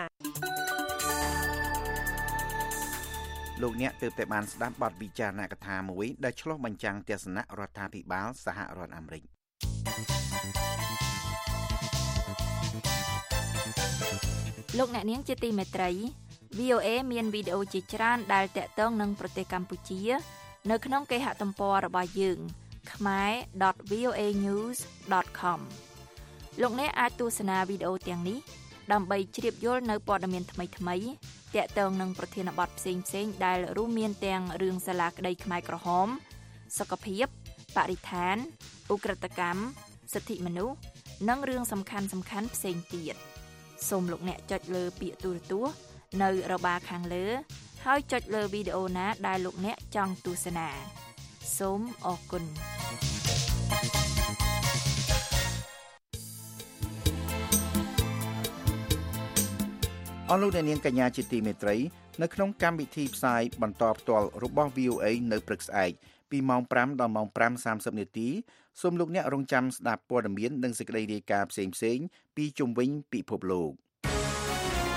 លោកអ្នកទើបតែបានស្ដាប់បទវិចារណកថាមួយដែលឆ្លុះបញ្ចាំងទស្សនៈរដ្ឋាភិបាលសហរដ្ឋអាមេរិកលោកអ្នកនាងជាទីមេត្រី វី អូ เอ មានវីដេអូជាច្រើនដែលតាក់ទងនឹងប្រទេសកម្ពុជានៅក្នុងគេហទំព័ររបស់យើង khmer dot v o a news dot com លោកអ្នកអាចទស្សនាវីដេអូទាំងនេះដើម្បីជ្រាបយល់នៅព័ត៌មានថ្មីៗតាក់ទងនឹងប្រធានបទផ្សេងៗដែលរួមមានទាំងរឿងសាលាក្តីខ្មែរក្រហមសុខភាពបរិស្ថានឧក្រិដ្ឋកម្មសិទ្ធិមនុស្សនិងរឿងសំខាន់ៗផ្សេងទៀតសូមលោកអ្នកចុចលើពាក្យទូរទស្សន៍នៅរបារខាងលើហើយចុចលើវីដេអូណាដែលលោកអ្នកចង់ទស្សនាសូមអរគុណអស់លោកអ្នកនាងកញ្ញាជាទីមេត្រីនៅក្នុងកម្មវិធីផ្សាយបន្តផ្ទាល់របស់ វី អូ เอ នៅព្រឹកស្អែកពីម៉ោងfiveដល់ម៉ោងfive thirtyនាទីសូមលោកអ្នករងចាំស្ដាប់ព័ត៌មាននិងសេចក្តីរាយការណ៍ផ្សេងៗពីជុំវិញពិភពលោក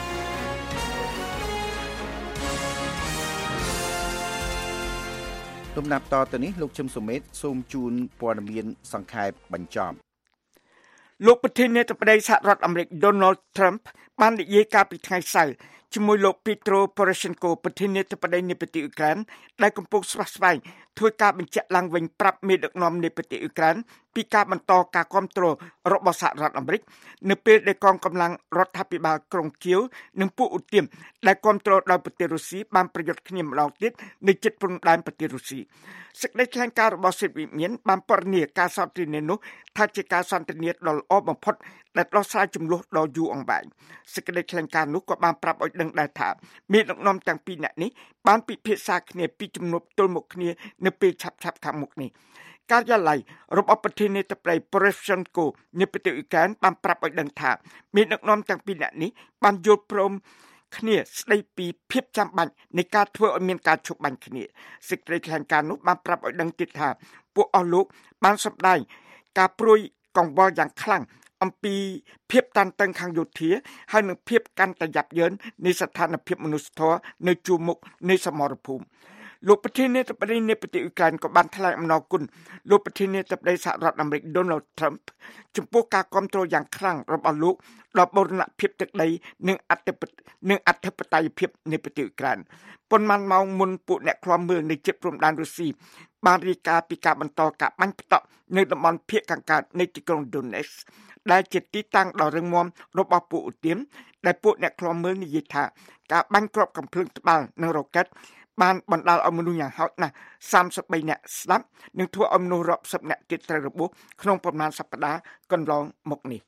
ទលំដាប់តទៅនេះលោកឈឹមសុមេតសូមជូនព័ត៌មានសង្ខេបបញ្ចប់លោកប្រធានាធិបតីសហរដ្ឋអាមេរិក Donald Trump បាននិយាយកាលពីថ្ងៃសៅរ៍ជាមួយលោក Petro Poroshenko ប្រធានាធិបតីនៃប្រទេសអ៊ុយក្រែនដែលកំពុងស្វាស្វែងធ្វើការបញ្ជាក់ឡើងវិញប្រាប់មេដឹកនាំនៃប្រទេសអ៊ុយក្រែនពីការបន្តការគាំទ្ររបស់សហរដ្ឋអាមេរិកនៅពេលដែលកងកម្លាំងរដ្ឋាភិបាលក្រុងគៀវនិងពួកឧទាមដែលគាំទ្រដោយប្រទេសរុស្ស៊ីបានប្រយុទ្ធគ្នាម្ដងទៀតនៅជិតព្រំដែនប្រទេសរុស្ស៊ីសេចក្តីថ្លែងការណ៍របស់សិទ្ធិវិមានបានពណ៌នាការសន្ទនានោះថាជាការសន្ទនាដ៏ល្អបំផុតដែលដោះស្រាយចំនួនដ៏យូរអង្វែងសេចក្តីថ្លែងការណ៍នោះក៏បានប្រាប់ឲ្យដឹងដែរថាមេដឹកនាំទាំងពីរនាក់នេះបានពិភាក្សាគ្នាពីជំនួបទល់មុខគ្នានៅពេលឆាប់ៗខាងមុខនេះការិយាល័យរបស់ប្រធានាធិបតី Poroshenko នៃប្រទេសអ៊ុយក្រែនបានប្រាប់ឲ្យដឹងថាមេដឹកនាំទាំងពីរនាក់នេះបានយល់ព្រមគ្នាស្ដីពីភាពចាំបាច់នៃការធ្វើឲ្យមានការឈប់បាញ់គ្នាសេចក្តីថ្លែងការណ៍នោះបានប្រាប់ឲ្យដឹងទៀតថាពួកអស់លោកបានសម្ដែងការព្រួយកង្វល់យ៉ាងខ្លាំងអំពីភាពតានតឹងខាងយោធាហើយនឹងភាពកាន់តែយ៉ាប់យ៉ឺននៃស្ថានភាពមនុស្សធម៌នៅជួរមុខនៃសមរភូមិលោកប្រធានាធិបតីនៃប្រទេសអ៊ុយក្រែនក៏បានថ្លែងអំណរគុណលោកប្រធានាធិបតីសហរដ្ឋអាមេរិក Donald Trump ចំពោះការគាំទ្រយ៉ាងខ្លាំងរបស់លោកដល់បូរណភាពទឹកដីនិងអធិបតេយ្យនិងអធិបតេយ្យភាពនៃប្រទេសអ៊ុយក្រែនប៉ុន្មានម៉ោងមុនពួកអ្នកឃ្លាំមើលនៃជិតព្រំដែនរុស្ស៊ីបានរាយការណ៍ពីការបន្តការបាញ់ផ្តក់នៅតំបន់ភាគខាងកើតនៃទីក្រុង Donetsk ដែលជាទីតាំងដ៏រឹងមាំរបស់ពួកឧទាមដែលពួកអ្នកឃ្លាំមើលនិយាយថាការបាញ់គ្រាប់កាំភ្លើងត្បាល់និងរ៉ុកែតបានបណ្ដាលឲ្យមនុស្សយ៉ាងហោចណាស់សាមសិបបីនាក់ស្លាប់និងធ្វើឲ្យមនុស្សរាប់សិបនាក់ទៀតត្រូវរបួសក្នុងប្រមាណសប្តាហ៍កន្លងមកនេះ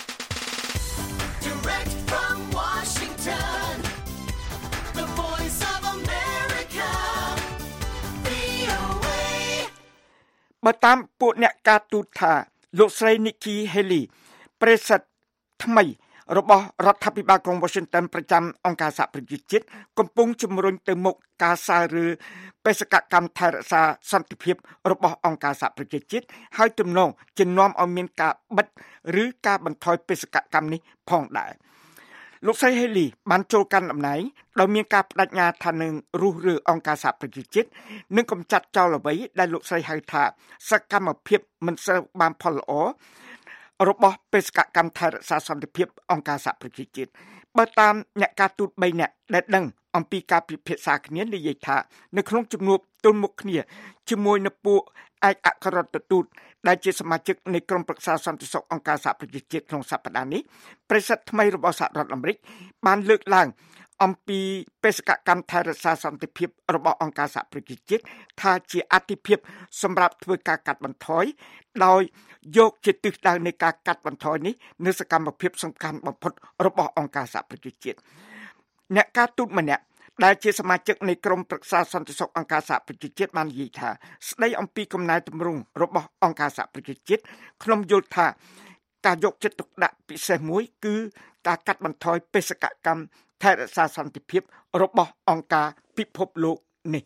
Direct from Washington, the voice of America, វី អូ เอបើតាមពួកអ្នកការទូតថាលោកស្រី Nikki Haley ប្រេសិតថ្មីរបស់រដ្ឋាភិបាលក្រុង Washington ប្រចាំអង្គការសហប្រជាជាតិកំពុងជំរុញទៅមុខការសាលឬបេសកកម្មថែរក្សាសន្តិភាពរបស់អង្គការសហប្រជាជាតិហើយទំនងជានាំឲ្យមានការបិទឬការបន្ថយបេសកកម្មនេះផងដែរលោកស្រី Haley បានចូលកាន់តំណែងដោយមានការបដិញ្ញាថានឹងរុះរើអង្គការសហប្រជាជាតិនិងកម្ចាត់ចោលអ្វីដែលលោកស្រីហៅថាសកម្មភាពមិនសូវបានផលល្អរបស់បេសកកម្មថែរក្សាសន្តិភាពអង្គការសហប្រជាជាតិបើតាមអ្នកការទូតបីនាក់ដែលដឹងអំពីការពិភាក្សាគ្នានិយាយថានៅក្នុងជំនួបទល់មុខគ្នាជាមួយនឹងពួកឯកអគ្គរដ្ឋទូតដែលជាសមាជិកនៃក្រុមប្រឹក្សាសន្តិសុខអង្គការសហប្រជាជាតិក្នុងសប្តាហ៍នេះប្រេសិតថ្មីរបស់សហរដ្ឋអាមេរិកបានលើកឡើងអំពីបេសកកម្មថែរក្សាសន្តិភាពរបស់អង្គការសហប្រជាជាតិថាជាអតិភិបសម្រាប់ធ្វើការកាត់បន្ថយដោយយកជាទិសដៅនៃការកាត់បន្ថយនេះនៅសកម្មភាពសំខាន់បំផុតរបស់អង្គការសហប្រជាជាតិអ្នកការទូតម្នាក់ដែលជាសមាជិកនៃក្រុមប្រឹក្សាសន្តិសុខអង្គការសហប្រជាជាតិបាននិយាយថាស្ដីអំពីកំណែទម្រង់របស់អង្គការសហប្រជាជាតិខ្ញុំយល់ថាការយកចិត្តទុកដាក់ពិសេសមួយគឺការកាត់បន្ថយបេសកកម្មថែរក្សាសន្តិភាពរបស់អង្គការពិភពលោកនេះ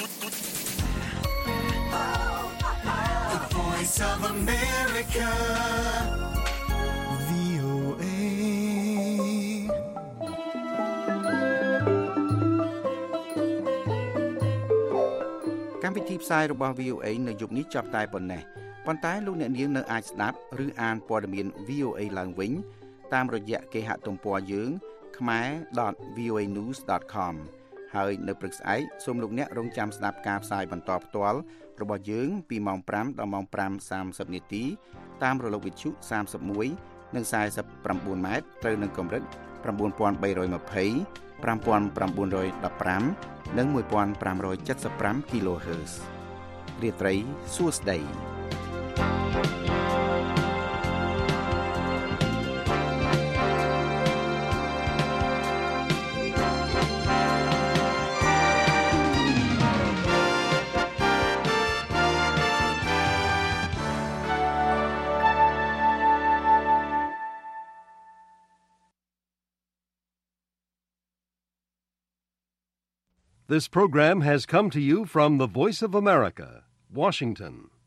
The voice of America, វី អូ เอកម្មវិធីផ្សាយរបស់ វី អូ เอ នៅយប់នេះចាប់តែប៉ុណ្ណេះប៉ុន្តែលោកអ្នកនាងនៅអាចស្ដាប់ឬអានព័ត៌មាន វី អូ เอ ឡើងវិញតាមរយៈគេហទំព័រយើង khmer dot v o a news dot com ហើយនៅព្រឹកស្អែកសូមលោកអ្នករងចាំស្ដាប់ការផ្សាយបន្តផ្ទាល់របស់យើងពីម៉ោងfiveដល់ម៉ោងfiveសាមសិបនាទីតាមរលកវិទ្យុសាមសិបមួយនិងforty-nineម៉ែត្រត្រូវនឹងកម្រិតnine thousand three hundred twenty, five thousand nine hundred fifteenនិងfifteen seventy-five គីឡូហឺសរាត្រីសួស្តី This program has come to you from the Voice of America, Washington.